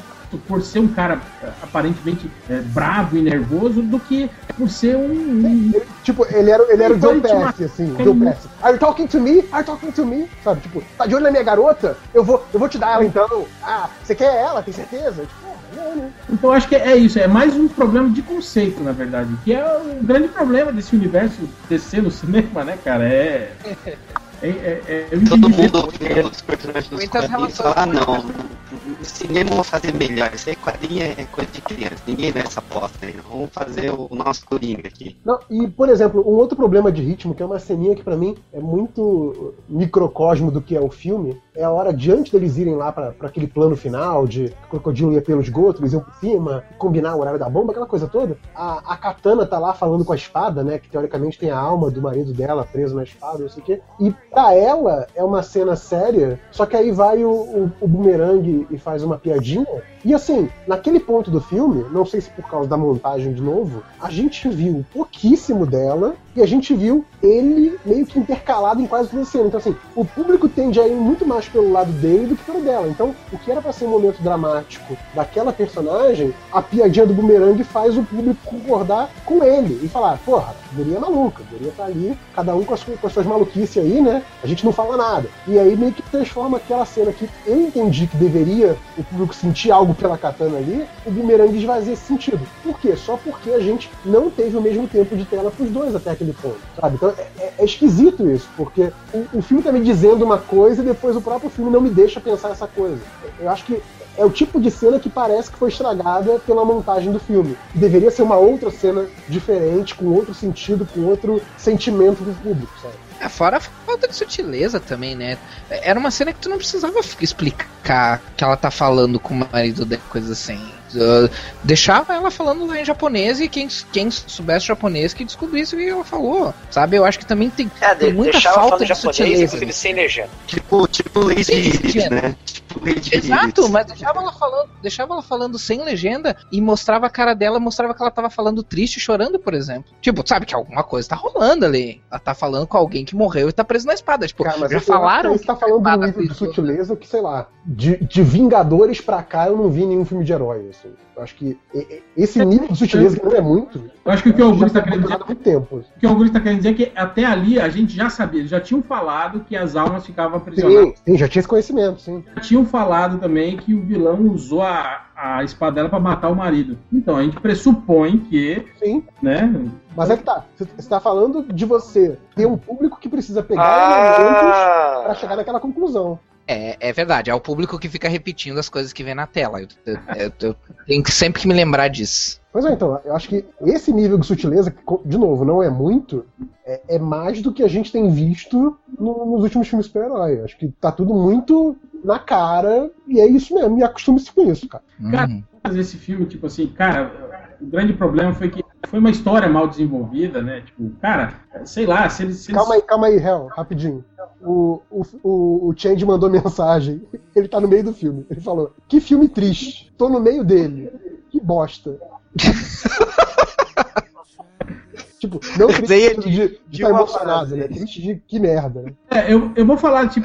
por ser um cara aparentemente é, bravo e nervoso do que por ser um... um... Ele, tipo, ele era, ele era o Joe Ele Pesci, assim, Joe Pesci. Are you talking to me? Are you talking to me? Sabe, tipo, tá de olho na minha garota? Eu vou, eu vou te dar ela, então. Ah, você quer ela? Tem certeza? Tipo, não, né? Então acho que é isso, é mais um problema de conceito, na verdade, que é o grande problema desse universo D C no cinema, né, cara? É... É, é, é, eu Todo entendi mundo mesmo. vê os personagens dos Muitas quadrinhos e relações- fala, ah não, no cinema vamos fazer melhor, isso aí quadrinho é coisa de criança, ninguém vê essa aposta aí, vamos fazer o nosso Coringa aqui. Não, e, por exemplo, um outro problema de ritmo, que é uma ceninha que pra mim é muito microcosmo do que é o filme, é a hora de antes deles irem lá pra, pra aquele plano final de que o crocodilo ia pelo esgoto, eles iam por cima, combinar o horário da bomba, aquela coisa toda. A, a Katana tá lá falando com a espada, né, que teoricamente tem a alma do marido dela presa na espada, não sei o quê, e pra ela é uma cena séria, só que aí vai o, o, o Boomerang e faz uma piadinha. E assim, naquele ponto do filme, não sei se por causa da montagem de novo, a gente viu pouquíssimo dela e a gente viu ele meio que intercalado em quase toda a cena. Então assim, o público tende a ir muito mais pelo lado dele do que pelo dela. Então, o que era pra ser um momento dramático daquela personagem, a piadinha do Boomerang faz o público concordar com ele e falar, porra, guria maluca, guria tá ali, cada um com as, com as suas maluquices aí, né? A gente não fala nada. E aí meio que transforma aquela cena que eu entendi que deveria o público sentir algo pela Katana ali, o Boomerang esvazia esse sentido. Por quê? Só porque a gente não teve o mesmo tempo de tela pros dois até aquele ponto, sabe? Então é, é, é esquisito isso, porque o, o filme tá me dizendo uma coisa e depois o próprio filme não me deixa pensar essa coisa. Eu acho que é o tipo de cena que parece que foi estragada pela montagem do filme. Deveria ser uma outra cena diferente, com outro sentido, com outro sentimento do público, sabe? É, fora a falta de sutileza também, né? Era uma cena que tu não precisava explicar que ela tá falando com o marido dela, coisa assim. Uh, deixava ela falando lá em japonês e quem, quem soubesse japonês que descobrisse o que ela falou, sabe? Eu acho que também tem, É, tem de, muita deixava falta falando de japonês sutileza. e filme sem legenda. Tipo, tipo Lady Sim, Iris, sim. né? Tipo Lady Exato, Iris. mas deixava ela falando, deixava ela falando sem legenda e mostrava a cara dela, mostrava que ela tava falando triste, chorando, por exemplo. Tipo, sabe que alguma coisa tá rolando ali. Ela tá falando com alguém que morreu e tá preso na espada. Tipo, Cara, mas já eu- falaram Você tá que falando de um espada nível de frisou. sutileza que, sei lá, de, de Vingadores pra cá eu não vi nenhum filme de herói, assim. Eu acho que e- e- esse nível de sutileza, que não é muito, Eu acho que o que o já Augusto tá está querendo dizer, há muito tempo. o que o Augusto tá querendo dizer é que até ali a gente já sabia, eles já tinham falado que as almas ficavam aprisionadas. Sim, sim, já tinha esse conhecimento, sim. Já tinham falado também que o vilão usou a, a espada dela para matar o marido. Então a gente pressupõe que, Sim. né? Mas é que tá. Você está falando de você ter um público que precisa pegar elementos Ah, pra chegar naquela conclusão. É, é verdade, é o público que fica repetindo as coisas que vê na tela. Eu, eu- eu- eu tenho que sempre que me lembrar disso. Pois é, então, eu acho que esse nível de sutileza, que, de novo, não é muito, é, é mais do que a gente tem visto no- nos últimos filmes super-herói. Eu acho que tá tudo muito na cara, e é isso mesmo, e acostume-se com isso, cara. Cara, Uhum. fazer esse filme, tipo assim, cara, o grande problema foi que foi uma história mal desenvolvida, né? Tipo, cara, sei lá, se eles. Se eles... Calma aí, calma aí, Hel, rapidinho. O, o, o, o Change mandou mensagem, ele tá no meio do filme. Ele falou: que filme triste, tô no meio dele, que bosta. Tipo, não triste Daí é de de- de de estar uma emocionado, frase. né? Triste de que merda, né? É, eu, eu vou falar, tipo assim,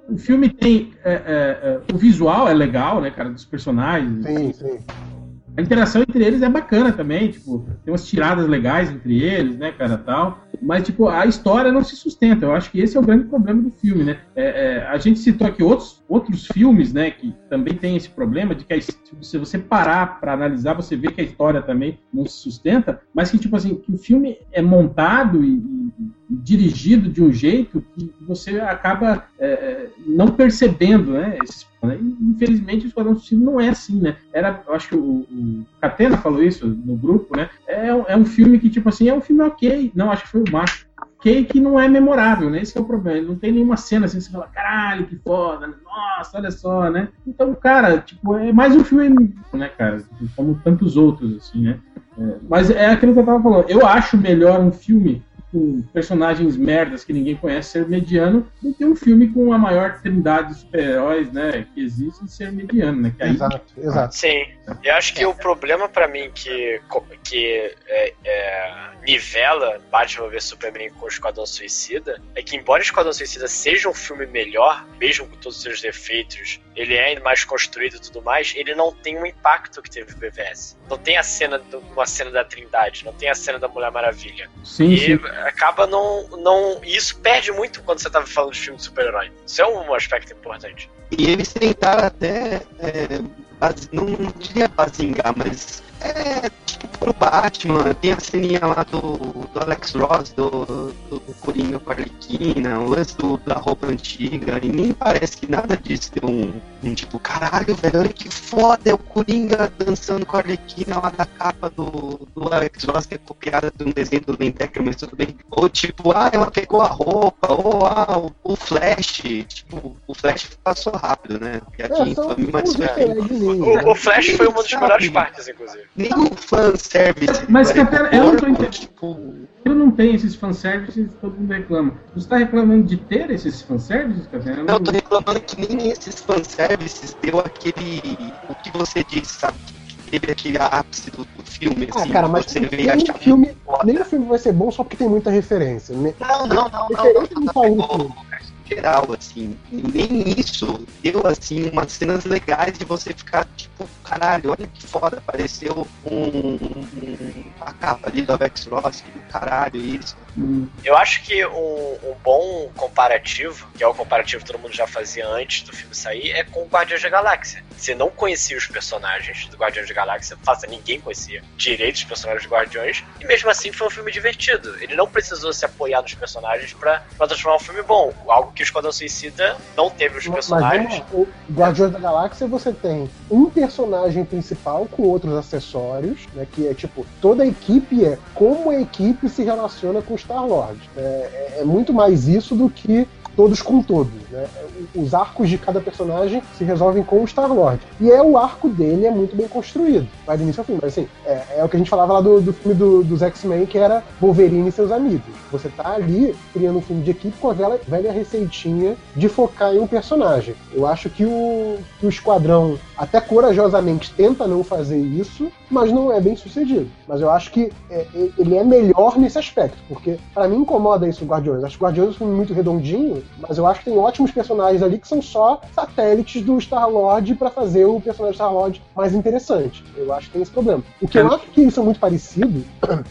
o filme tem... É, é, é, o visual é legal, né, cara, dos personagens. Sim, sim. A interação entre eles é bacana também, tipo, tem umas tiradas legais entre eles, né, cara, tal. Mas, tipo, a história não se sustenta. Eu acho que esse é o grande problema do filme, né? É, é, a gente citou aqui outros, outros filmes, né, que também tem esse problema de que a, se você parar para analisar, você vê que a história também não se sustenta, mas que, tipo assim, que o filme é montado e, e, e dirigido de um jeito que você acaba é, não percebendo, né, esses infelizmente o Esquadrão Suicida não é assim, né? Era, eu acho que o, o Catena falou isso no grupo, né? É, é um filme que, tipo assim, é um filme ok. Não, acho que foi o Macho. Ok, que não é memorável, né? Esse é o problema. Ele não tem nenhuma cena assim que você fala, caralho, que foda, né? Nossa, olha só, né? Então, cara, tipo, é mais um filme, né, cara? Como tantos outros, assim, né? É, mas é aquilo que eu tava falando. Eu acho melhor um filme com personagens merdas que ninguém conhece ser mediano do que um filme com a maior trindade de super-heróis, né, que existe ser mediano, né? Que aí... Exato, exato. Sim, eu acho que o problema pra mim que, que é, é, nivela Batman versus Superman com o Esquadrão Suicida é que, embora o Esquadrão Suicida seja um filme melhor, mesmo com todos os seus defeitos, ele é mais construído e tudo mais, ele não tem o impacto que teve o B V S. Não tem a cena, do, uma cena da Trindade, não tem a cena da Mulher Maravilha. Sim, e sim. acaba não, não... E isso perde muito quando você tava falando de filme de super-herói. Isso é um aspecto importante. E eles tentaram até... É, base, não, não diria bazingar, mas... É, tipo, pro Batman, tem a ceninha lá do, do Alex Ross, do, do Coringa com a Arlequina, o lance do, da roupa antiga, e nem parece que nada disso deu um, um tipo, caralho, velho, olha que foda, é o Coringa dançando com a Arlequina lá da capa do, do Alex Ross, que é copiada de um desenho do Ben Becker, mas tudo bem. Ou tipo, ah, ela pegou a roupa, ou ah, o, o Flash, tipo, o Flash passou rápido, né? Porque aqui É, são- infame, mas são foi diferentes, O, o Flash foi uma das Sabe? melhores partes, inclusive. nenhum fanservice. Mas, vai, Catena, eu não tô entendendo. tipo, Eu não tenho esses fanservices, todo mundo reclama. Você está reclamando de ter esses fanservices, Catena? Eu não, eu tô reclamando que nem esses fanservices deu aquele. O que você disse, sabe? Que teve aquele ápice do, do filme, Ah, assim. cara, mas você vê e nem acha o filme, muito foda. nem o filme vai ser bom só porque tem muita referência. né? Não, não, não, não. Diferente não, do não, Paulo não, Filme. em geral, assim, e nem isso deu, assim, umas cenas legais de você ficar, tipo, caralho, olha que foda, apareceu um, um a capa ali do Alex Ross, que caralho, isso. Eu acho que um, um bom comparativo, que é o comparativo que todo mundo já fazia antes do filme sair, é com o Guardiões da Galáxia. Você não conhecia os personagens do Guardiões da Galáxia, faça, ninguém conhecia direito os personagens dos Guardiões, e mesmo assim foi um filme divertido. Ele não precisou se apoiar nos personagens pra, pra transformar um filme bom, algo que o Esquadrão Suicida não teve os Mas personagens. vamos lá, o Guardiões da Galáxia você tem um personagem principal com outros acessórios, né, que é tipo, toda a equipe é como a equipe se relaciona com o Star-Lord. É, é, é muito mais isso do que todos com todos, né? Os arcos de cada personagem se resolvem com o Star-Lord. E é o arco dele é muito bem construído, vai do início ao fim. Mas assim, é, é o que a gente falava lá do, do filme do, dos X-Men, que era Wolverine e seus amigos. Você tá ali criando um filme de equipe com a velha, velha receitinha de focar em um personagem. Eu acho que o, que o Esquadrão até corajosamente tenta não fazer isso, mas não é bem sucedido. Mas eu acho que é, ele é melhor nesse aspecto, porque pra mim incomoda isso o Guardiões. Acho que o Guardiões é um filme muito redondinho, mas eu acho que tem ótimos personagens ali que são só satélites do Star-Lord pra fazer o personagem Star-Lord mais interessante. Eu acho que tem esse problema. O que eu acho que eles são muito parecidos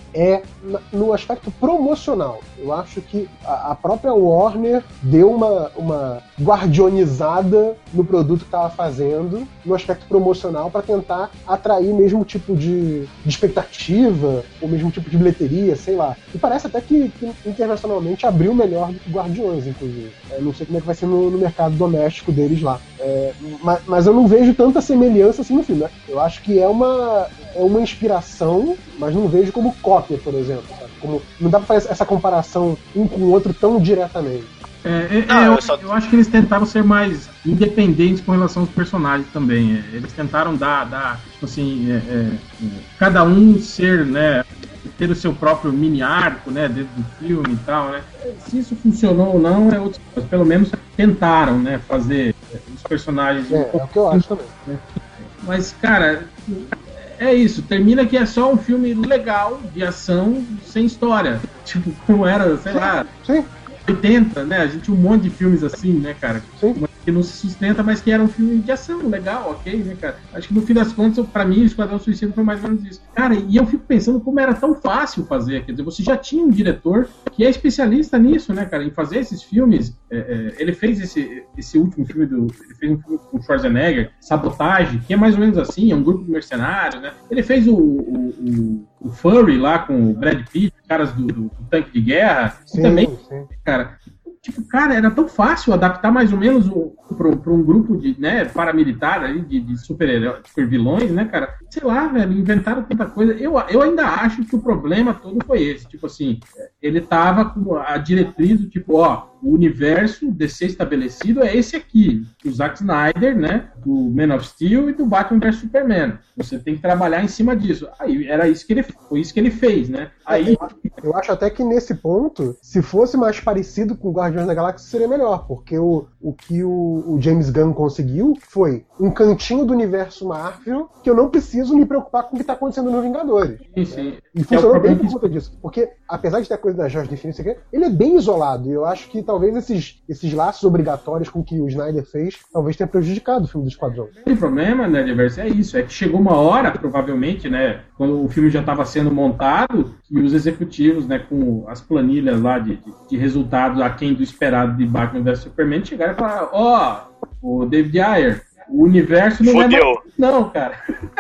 é no aspecto promocional. Eu acho que a própria Warner deu uma, uma guardionizada no produto que estava fazendo, no aspecto promocional, para tentar atrair o mesmo tipo de, de expectativa, o mesmo tipo de bilheteria, sei lá. E parece até que, que internacionalmente abriu melhor do que Guardiões, inclusive. É, não sei como é que vai ser no, no mercado doméstico deles lá. É, mas, mas eu não vejo tanta semelhança assim no filme, né? Eu acho que é uma, é uma inspiração, mas não vejo como cópia, por exemplo. Sabe? Como, não dá pra fazer essa comparação um com o outro tão diretamente. É, é, Não, eu, eu só- eu acho que eles tentaram ser mais independentes com relação aos personagens também. É, eles tentaram dar, dar assim, é, é, é, cada um ser, né, ter o seu próprio mini arco, né, dentro do filme e tal, né. Se isso funcionou ou não é outra coisa. Pelo menos tentaram, né, fazer os personagens. É, um é pouco- o que eu acho também. Mas, cara, é isso. Termina que é só um filme legal de ação sem história. Tipo, como era, sei lá. Sim. oitenta, né? A gente tinha um monte de filmes assim, né, cara? Sim. Que não se sustenta, mas que era um filme de ação, legal, ok, né, cara? Acho que no fim das contas, pra mim, o Esquadrão Suicida foi mais ou menos isso. Cara, e eu fico pensando como era tão fácil fazer, quer dizer, você já tinha um diretor que é especialista nisso, né, cara, em fazer esses filmes. É, é, ele fez esse, esse último filme do... Ele fez um filme com o Schwarzenegger, Sabotagem, que é mais ou menos assim, é um grupo de mercenários, né? Ele fez o, o, o, o Fury lá com o Brad Pitt, caras do, do, do tanque de guerra, Sim, também, sim. cara... Tipo, cara, era tão fácil adaptar mais ou menos para um grupo de, né, paramilitar ali, de, de super, super vilões, né, cara? Sei lá, velho, inventaram tanta coisa. Eu, eu ainda acho que o problema todo foi esse. Tipo assim, ele tava com a diretriz do tipo, ó, o universo D C estabelecido é esse aqui. O Zack Snyder, né, do Man of Steel e do Batman versus Superman. Você tem que trabalhar em cima disso. Aí era isso que ele, foi isso que ele fez, né? Aí... Eu acho até que nesse ponto, se fosse mais parecido com o Guardiões da Galáxia, seria melhor, porque o, o que o, o James Gunn conseguiu foi um cantinho do universo Marvel que eu não preciso me preocupar com o que está acontecendo no Vingadores. Sim, sim. E funcionou bem por conta disso. Porque, apesar de ter a coisa da Jorge Definição, ele é bem isolado. E eu acho que talvez esses, esses laços obrigatórios com que o Snyder fez, talvez tenha prejudicado o filme do Esquadrão. O problema, né, Diverso, é isso. É que chegou uma hora, provavelmente, né, quando o filme já estava sendo montado, e os executivos, né, com as planilhas lá de, de, de resultados aquém do esperado de Batman versus Superman, chegaram e falaram, ó, oh, o David Ayer, o universo não Fudeu. é mais... Não, cara.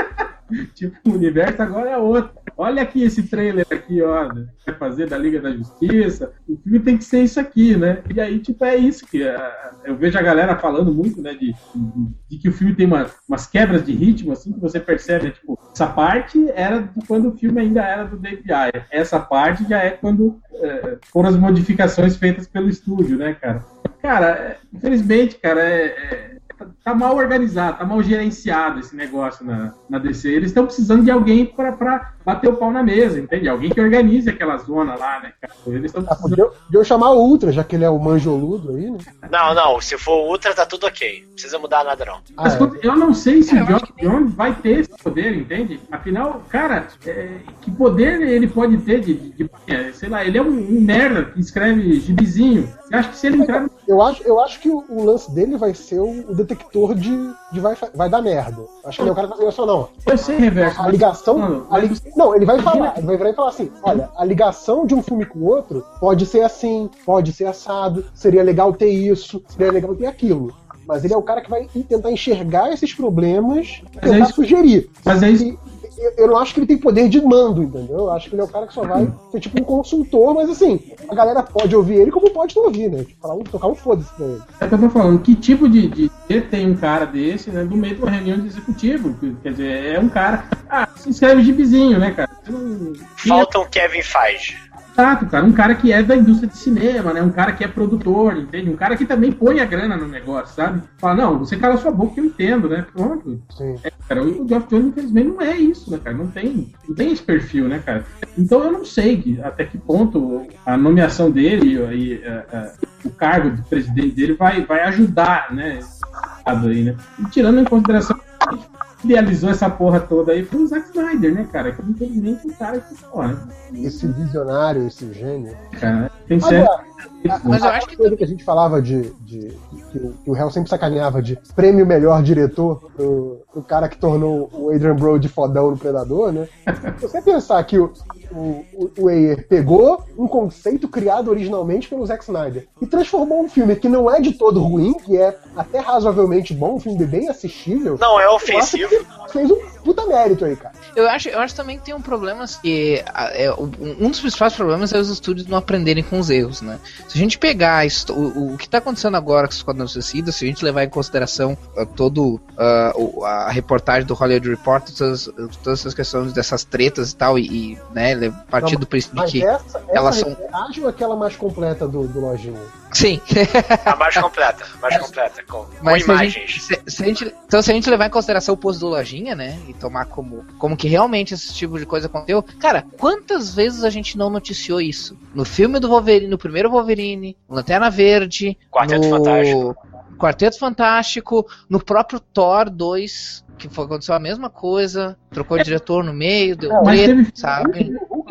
Tipo, o universo agora é outro. Olha aqui esse trailer aqui, ó, vai fazer da Liga da Justiça. O filme tem que ser isso aqui, né? E aí, tipo, é isso que uh, eu vejo a galera falando muito, né, de, de, de que o filme tem uma, umas quebras de ritmo, assim, que você percebe, né, tipo, essa parte era de quando o filme ainda era do David Ayer. Essa parte já é quando uh, foram as modificações feitas pelo estúdio, né, cara? Cara, infelizmente, cara, é... é tá mal organizado, tá mal gerenciado esse negócio na, na D C. Eles estão precisando de alguém pra, pra bater o pau na mesa, entende? Alguém que organize aquela zona lá, né, cara? Eles estão precisando... Podia eu chamar o Ultra, já que ele é o manjoludo aí, né? Não, não, se for o Ultra tá tudo ok. Não precisa mudar nada, não. Mas Ah, é. eu não sei se É, o eu acho Geoff Jones vai ter esse poder, entende? Afinal, cara, é, que poder ele pode ter de, de, de é, sei lá, ele é um, um merda que escreve gibizinho. Você acha que se ele entrar no... Eu acho, eu acho que o, o lance dele vai ser o, o detector de, de vai, vai dar merda. Acho que ele é o cara que vai fazer, não. Eu sei, Reverso. A mas- ligação. Mano, a li- Não, ele vai falar, ele vai virar e falar assim: olha, a ligação de um filme com o outro pode ser assim, pode ser assado, seria legal ter isso, seria legal ter aquilo. Mas ele é o cara que vai tentar enxergar esses problemas e Mas é tentar isso- sugerir. mas é isso- E eu- eu não acho que ele tem poder de mando, entendeu? Eu acho que ele é o cara que só vai ser tipo um consultor, mas assim, a galera pode ouvir ele como pode não ouvir, né? Tipo, falar um, tocar um foda-se pra ele. É o que eu tô falando, que tipo de, de de tem um cara desse, né, no meio de uma reunião de executivo? Quer dizer, é um cara. Ah, se escreve gibizinho, né, cara? Você não- Falta um Kevin Feige. Exato, cara, um cara que é da indústria de cinema, né? Um cara que é produtor, entende? Um cara que também põe a grana no negócio, sabe? Fala, não, você cala sua boca que eu entendo, né? Pronto. Sim. É, cara, o Geoff Jones, infelizmente, não é isso, né, cara? Não tem, não tem esse perfil, né, cara? Então eu não sei que- até que ponto a nomeação dele e a- a- o cargo de presidente dele vai, vai ajudar, né? esse lado aí, né? E tirando em consideração que idealizou essa porra toda aí foi o Zack Snyder, né, cara? Que infelizmente o cara que, porra, Esse visionário, esse gênio. cara, tem certo. Agora, Mas eu a acho que coisa que a gente falava de, de que, o, que o Hell sempre sacaneava de prêmio melhor diretor pro, pro cara que tornou o Adrian Brody fodão no Predador, né? Se você pensar que o, o, o, o Ayer pegou um conceito criado originalmente pelo Zack Snyder e transformou um filme que não é de todo ruim, que é até razoavelmente bom, um filme bem assistível. Não é eu acho que ofensivo. ele fez um puta mérito aí, cara. Eu acho, eu acho também que tem um problema que a- é, um um dos principais problemas é os estúdios não aprenderem com os erros, né? Se a gente pegar isto- o, o que está acontecendo agora com os Esquadrão Suicida, se a gente levar em consideração uh, todo uh, o- a reportagem do Hollywood Reporter, todas, todas essas questões dessas tretas e tal, e, e, né, le- partir Não, do princípio Mas que essa, elas essa são- reportagem ou aquela mais completa do, do Lojinha? sim. A mais completa, mais completa, com, com Mas se a imagens. gente, se, se a gente- então se a gente levar em consideração o posto do Lojinha, né, e tomar como, como que realmente esse tipo de coisa aconteceu, cara, quantas vezes a gente não noticiou isso? No filme do Wolverine, no primeiro Wolverine, no Lanterna Verde, Quarteto no Fantástico. Quarteto Fantástico, no próprio Thor dois, que foi, aconteceu a mesma coisa, trocou de diretor no meio, deu É, mas treta, teve- sabe? O Hulk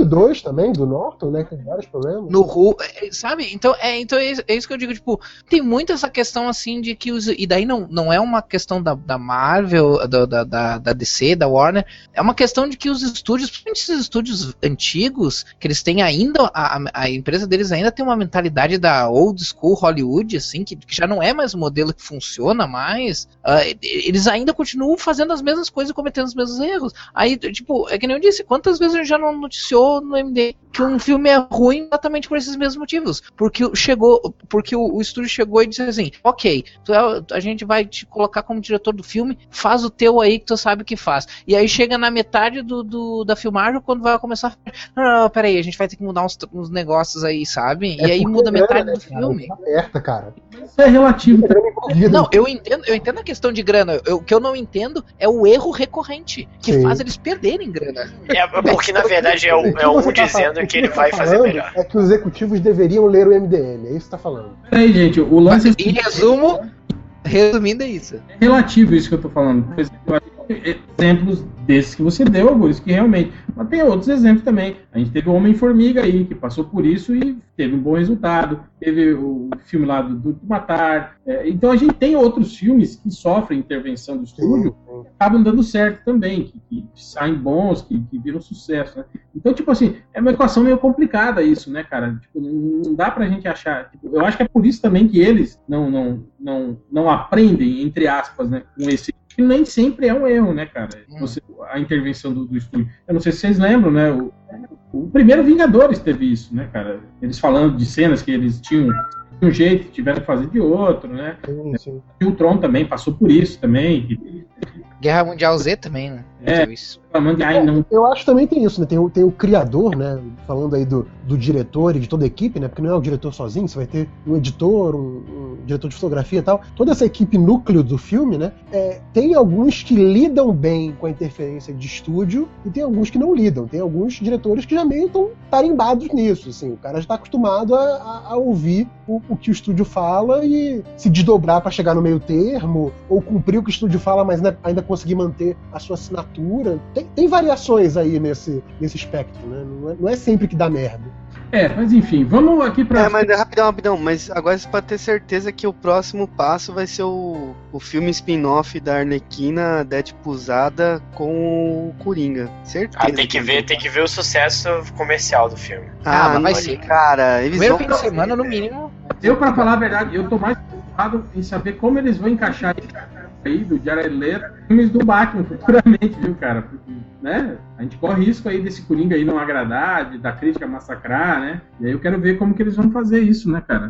dois também, do Norton, né? Tem vários problemas. No Hulk, sabe? Então, é, então é, é isso que eu digo, tipo, tem muito essa questão assim de que os. E daí não, não é uma questão da, da Marvel, da, da, da, da D C, da Warner, é uma questão de que os estúdios, principalmente esses estúdios antigos, que eles têm ainda, a, a empresa deles ainda tem uma mentalidade da old school Hollywood, assim, que, que já não é mais o modelo que funciona mais, uh, eles ainda continuam fazendo as mesmas coisas e cometendo os mesmos erros. Aí, tipo, é que nem eu disse, quantas vezes a gente já não noticiou no M D que um filme é ruim exatamente por esses mesmos motivos? Porque chegou, porque o, o estúdio chegou e disse assim, ok, tu é, a gente vai te colocar como diretor do filme, faz o teu aí que tu sabe o que faz. E aí chega na metade do, do, da filmagem, quando vai começar a... Não, não, peraí, a gente vai ter que mudar uns, uns negócios aí, sabe? É e aí muda grana, metade né, do cara? filme. Aperta, cara. Isso é relativo. Não, eu entendo, eu entendo a questão de grana. Eu, o que eu não entendo é o erro recorrente que Sim. faz eles perderem grana. É porque na verdade é, o, é um dizendo que ele vai fazer melhor. É que os executivos deveriam ler o M D M, é isso que tá falando. Peraí, gente, o lance. Em resumo, resumindo é isso. É relativo isso que eu tô falando. Por exemplo, eu acho que exemplos desses que você deu, Augusto, que realmente. Mas tem outros exemplos também. A gente teve o Homem-Formiga aí, que passou por isso e teve um bom resultado. Teve o filme lá do, do Matar. É, então a gente tem outros filmes que sofrem intervenção do estúdio, Sim, sim. que acabam dando certo também, que, que saem bons, que, que viram sucesso, né? Então, tipo assim, é uma equação meio complicada isso, né, cara? Tipo, não, não dá pra gente achar. Tipo, eu acho que é por isso também que eles não, não, não, não aprendem, entre aspas, né, com esse. Que nem sempre é um erro, né, cara? Você, a intervenção do, do estúdio. Eu não sei se vocês lembram, né? O, o primeiro Vingadores teve isso, né, cara? Eles falando de cenas que eles tinham de um jeito, tiveram que fazer de outro, né? Sim, sim. E o Tron também passou por isso também. Guerra Mundial Z também, né? É. Isso. Falando de, ai, não. Eu acho que também tem isso, né? Tem o, tem o criador, né? Falando aí do, do diretor e de toda a equipe, né? Porque não é o diretor sozinho, você vai ter um editor, um, um diretor de fotografia e tal. Toda essa equipe núcleo do filme, né? É, tem alguns que lidam bem com a interferência de estúdio e tem alguns que não lidam. Tem alguns diretores que já meio estão tarimbados nisso, assim. O cara já está acostumado a, a, a ouvir o, o que o estúdio fala e se desdobrar para chegar no meio termo, ou cumprir o que o estúdio fala, mas ainda, ainda conseguir manter a sua assinatura. Tem, tem variações aí nesse, nesse espectro, né? Não é, não é sempre que dá merda. É, mas enfim, vamos aqui pra. É, mas rapidão, rapidão, mas agora você pode ter certeza que o próximo passo vai ser o, o filme spin-off da Arlequina Deadpoolzada com o Coringa. Certeza. Ah, tem que ver, tem que ver o sucesso comercial do filme. Ah, Ah, mas vai vai ser, ser. cara. Eles Primeiro vão fim de semana, no mínimo. Eu, pra falar a verdade, eu tô mais preocupado em saber como eles vão encaixar aí do Jared Leto filmes do Batman futuramente, viu, cara? Porque, né, a gente corre risco aí desse Coringa aí não agradar, de, da crítica massacrar, né? E aí eu quero ver como que eles vão fazer isso, né, cara?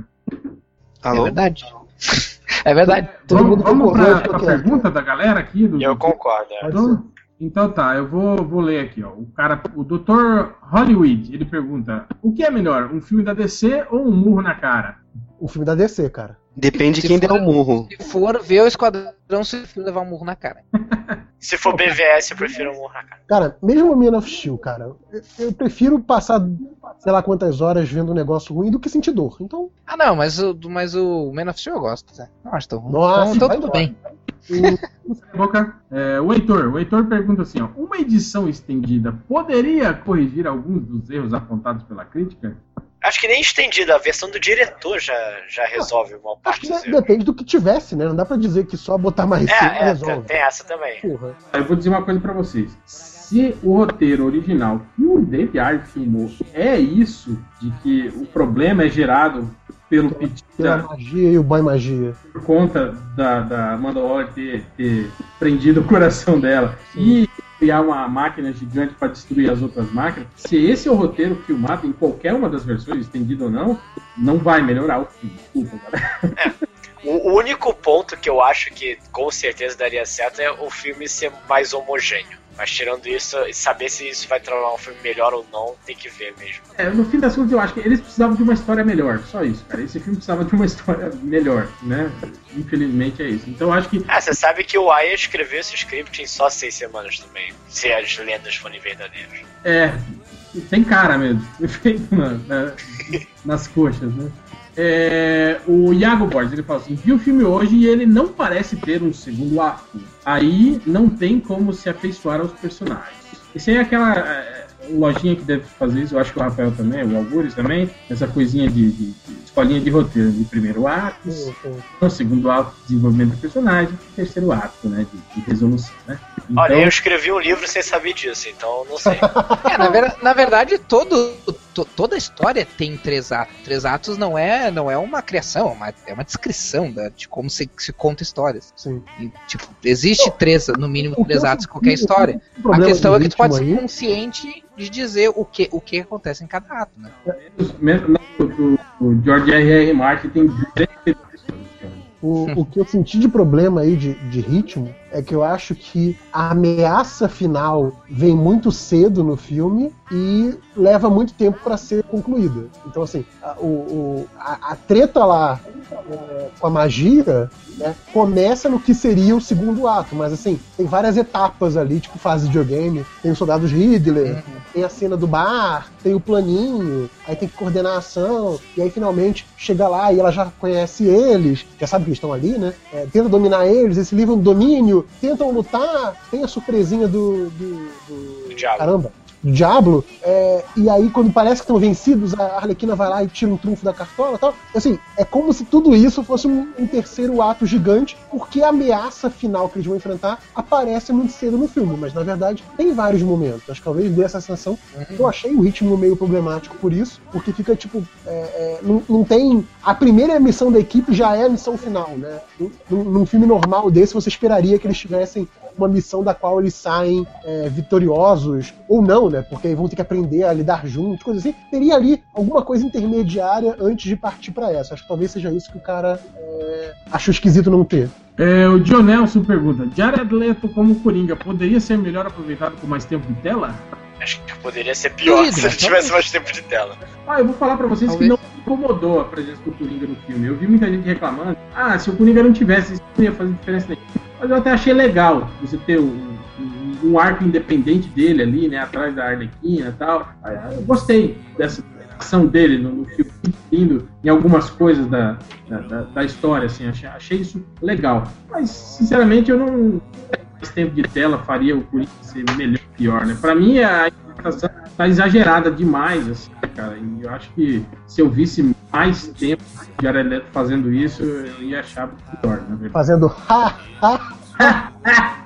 Alô? É verdade. É verdade. Todo Vamos, mundo vamos concordou pra, de pra qualquer- pergunta da galera aqui. Do, Eu concordo. É. Então, então tá, eu vou, vou ler aqui, ó. O cara, o doutor Hollywood, ele pergunta: o que é melhor, um filme da D C ou um murro na cara? O filme da D C, cara. Depende de Se quem for- der o murro. Se for ver o Esquadrão, se for levar um murro na cara. Se for B V S, eu prefiro um na cara. Cara, mesmo o Man of Steel, cara, eu, eu prefiro passar sei lá quantas horas vendo um negócio ruim do que sentir dor. Então, Ah, não, mas o, mas o Man of Steel eu gosto, tá? Não acho tão ruim. Nossa, então, então vai tudo embora. bem. Boca, é, o Heitor, o Heitor pergunta assim, ó, uma edição estendida poderia corrigir alguns dos erros apontados pela crítica? Acho que nem estendida, a versão do diretor já, já resolve uma acho parte que dos de- erros. depende do que tivesse, né? Não dá pra dizer que só botar mais cena É, é, resolve. tem essa também. Porra. Eu vou dizer uma coisa pra vocês. Se o roteiro original que o David Ayer filmou é isso, de que o problema é gerado pelo pedido Pela magia e o boy magia. por conta da, da Amanda Waller ter, ter prendido o coração dela e criar uma máquina gigante para destruir as outras máquinas, se esse é o roteiro filmado em qualquer uma das versões, estendido ou não, não vai melhorar o filme. Desculpa, galera. O o único ponto que eu acho que com certeza daria certo é o filme ser mais homogêneo. Mas tirando isso, saber se isso vai tornar um filme melhor ou não, tem que ver mesmo. É, no fim das contas, eu acho que eles precisavam de uma história melhor, só isso, cara. Esse filme precisava de uma história melhor, né? Infelizmente é isso. Então eu acho que Ah, você sabe que o Aya escreveu esse script em só seis semanas também, se as lendas forem verdadeiras. é, tem cara mesmo, foi feito na- na- nas coxas, né? É, o Iago Borges, ele fala assim, viu o filme hoje e ele não parece ter um segundo ato. Aí não tem como se afeiçoar aos personagens. Isso aí é aquela... é, o Lojinha que deve fazer isso, eu acho que o Rafael também, o Algures também, essa coisinha de, de, de escolinha de roteiro, de primeiro ato, no segundo ato, desenvolvimento do personagem, terceiro ato, né, de, de resolução, né. Então... Olha, eu escrevi um livro sem saber disso, então não sei. É, na, ver, na verdade, todo, to, toda a história tem três atos. Três atos não é, não é uma criação, é uma, é uma descrição da, de como se, se conta histórias. Sim. E, tipo, existe três, no mínimo, três atos em qualquer história. O a questão é que tu pode ser aí... consciente de dizer o que, o que acontece em cada ato, né? O, o George R R. Martin tem três. O, o que eu senti de problema aí de, de ritmo é que eu acho que a ameaça final vem muito cedo no filme e leva muito tempo para ser concluída. Então, assim, a, o, o, a, a treta lá é, com a magia, né, começa no que seria o segundo ato, mas assim, tem várias etapas ali, tipo fase de videogame, tem os soldados Hitler, uhum. tem a cena do bar, tem o planinho, aí tem que coordenar a ação, e aí finalmente chega lá e ela já conhece eles, já sabe que eles estão ali, né? É, tenta dominar eles, eles se livram do domínio, tentam lutar, tem a surpresinha do... do, do... Diabo. Caramba! Do Diablo, é, e aí quando parece que estão vencidos, a Arlequina vai lá e tira um trunfo da cartola e tal. Assim, é como se tudo isso fosse um, um terceiro ato gigante, porque a ameaça final que eles vão enfrentar aparece muito cedo no filme, mas na verdade tem vários momentos. Acho que talvez dê essa sensação. Eu achei o ritmo meio problemático por isso, porque fica tipo, é, é, não, não tem... A primeira missão da equipe já é a missão final, né? Num, num filme normal desse, você esperaria que eles tivessem uma missão da qual eles saem é, vitoriosos, ou não, né? Porque aí vão ter que aprender a lidar juntos, coisa assim. Teria ali alguma coisa intermediária antes de partir pra essa. Acho que talvez seja isso que o cara é, achou esquisito não ter. É, o John Nelson pergunta: Jared Leto como Coringa poderia ser melhor aproveitado com mais tempo de tela? Acho que poderia ser pior se ele tivesse mais tempo de tela. Ah, eu vou falar pra vocês Talvez. que não me incomodou a presença do Coringa no filme. Eu vi muita gente reclamando: ah, se o Coringa não tivesse, isso não ia fazer diferença nenhuma. Mas eu até achei legal você ter um, um, um arco independente dele ali, né, atrás da Arlequina e tal. Eu gostei dessa ação dele no, no filme, lindo em algumas coisas da, da, da, da história, assim, achei, achei isso legal. Mas, sinceramente, eu não... mais tempo de tela faria o Coringa ser melhor ou pior, né? Pra mim, a interpretação tá exagerada demais, assim, cara. E eu acho que se eu visse mais tempo de Jared Leto fazendo isso, eu ia achar pior, na verdade. Fazendo ha, ha, ha, ha.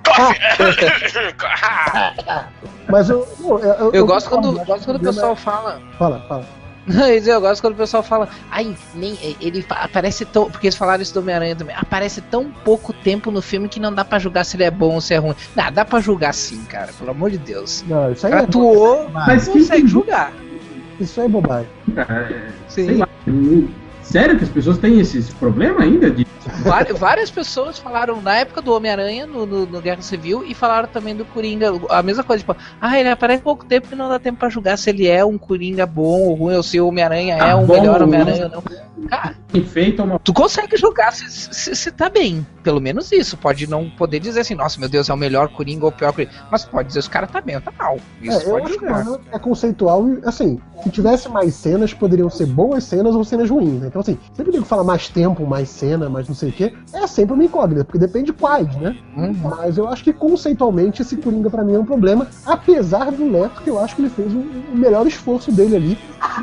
Mas eu... Eu, eu, eu, eu gosto, quando, eu gosto quando o pessoal fala... Fala, fala. Eu gosto quando o pessoal fala, ai, nem, ele aparece tão. Porque eles falaram isso do Homem-Aranha também. Aparece tão pouco tempo no filme que não dá pra julgar se ele é bom ou se é ruim. Não, dá pra julgar sim, cara, pelo amor de Deus. Não, isso aí cara é atuou, mas consegue julgar. Isso aí é bobagem. É, sei lá. Sério que as pessoas têm esse, esse problema ainda de. Várias, várias pessoas falaram na época do Homem-Aranha no, no, no Guerra Civil e falaram também do Coringa, a mesma coisa, tipo, ah, ele aparece pouco tempo e não dá tempo pra julgar se ele é um Coringa bom ou ruim, ou se o Homem-Aranha tá é um bom, melhor Homem-Aranha ou não. Cara, feito uma... tu consegue julgar se, se, se tá bem, pelo menos isso. Pode não poder dizer assim, nossa, meu Deus, é o melhor Coringa ou o pior Coringa, mas pode dizer se o cara tá bem ou tá mal. Isso é, pode eu julgar. Acho que é conceitual e, assim, se tivesse mais cenas, poderiam ser boas cenas ou cenas ruins, né? Então, assim, sempre digo falar mais tempo, mais cena, mais não sei o quê, é sempre uma incógnita, porque depende quais, né? Uhum. Mas eu acho que conceitualmente esse Coringa pra mim é um problema, apesar do Leto, que eu acho que ele fez o, o melhor esforço dele ali,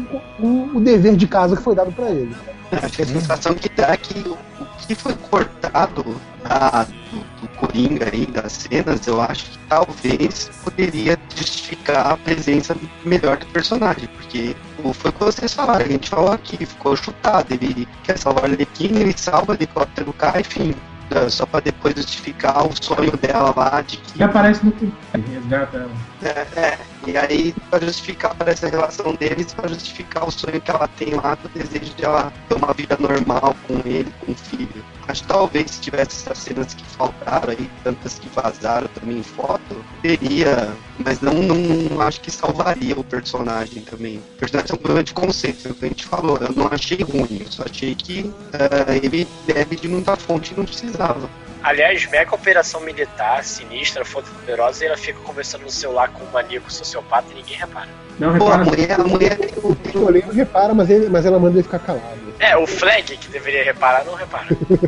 com o dever de casa que foi dado pra ele. Acho que a sensação que dá é que o, o que foi cortado da, do, do Coringa aí, das cenas, eu acho que talvez poderia justificar a presença melhor do personagem, porque foi o que vocês falaram, a gente falou aqui, ficou chutado, ele quer salvar a Arlequina, ele salva, o helicóptero cai, enfim, só pra depois justificar o sonho dela lá de que... E aparece no filme, resgata ela. É, é, e aí pra justificar para essa relação deles, pra justificar o sonho que ela tem lá, do desejo de ela ter uma vida normal com ele, com o filho. Acho que talvez se tivesse essas cenas que faltaram aí, tantas que vazaram também em foto, teria, mas não, não acho que salvaria o personagem também. O personagem é um problema de conceito, foi o que a gente falou, eu não achei ruim, eu só achei que uh, ele bebe de muita fonte e não precisava. Aliás, mega operação militar, sinistra, poderosa, e ela fica conversando no celular com um maníaco sociopata e ninguém repara. Não Pô, repara. a mulher, a mulher tem o... O Toledo repara, mas, ele, mas ela manda ele ficar calado. É, o Flag, que deveria reparar, não repara.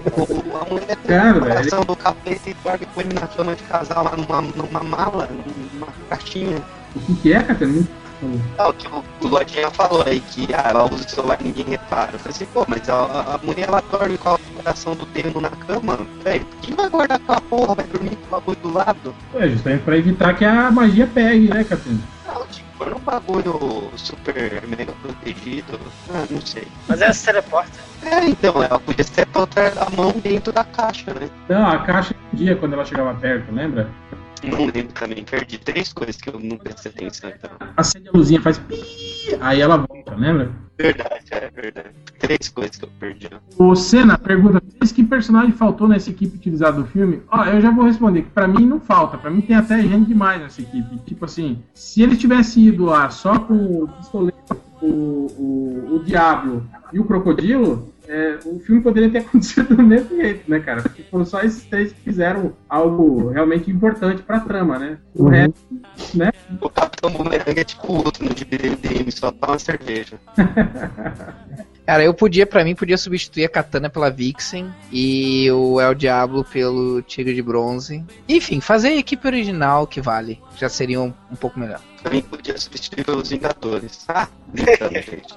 A mulher tem Cara, a coração velho. do capeta e guarda com ele na cama de casal lá numa, numa mala, numa caixinha. O que, que é, Catarina? Ah, o que o, o Lojinha falou aí, que ah, ela usa o celular e ninguém repara. Eu falei assim, pô, mas a, a mulher ela dorme com a coração do terno na cama, velho. Quem vai guardar aquela porra? Vai dormir com o bagulho do lado? É, justamente pra evitar que a magia pegue, né, Catena? Não, tipo, era um bagulho super mega protegido. Ah, não sei. Mas ela se teleporta. É, então, ela podia ser botar a mão dentro da caixa, né? Não, a caixa dia quando ela chegava perto, lembra? Não lembro também, perdi três coisas que eu não prestei atenção, então. Acende a luzinha, faz pi, aí ela volta, lembra? Verdade, é verdade. Três coisas que eu perdi. O Senna pergunta, que personagem faltou nessa equipe utilizada do filme? Ó, eu já vou responder, que pra mim não falta, pra mim tem até gente demais nessa equipe. Tipo assim, se ele tivesse ido lá só com o pistoleiro, o, o, o Diablo e o Crocodilo, é, o filme poderia ter acontecido do mesmo jeito, né, cara? Porque foram só esses três que fizeram algo realmente importante pra trama, né? O Uhum. resto, né? O Capitão Boomerang é tipo o outro no de B D M, só toma cerveja. Cara, eu podia, pra mim, podia substituir a Katana pela Vixen e o El Diablo pelo Tigre de Bronze. Enfim, fazer a equipe original que vale. Já seria um, um pouco melhor. Também podia substituir pelos Vingadores. Ah, brincando, gente.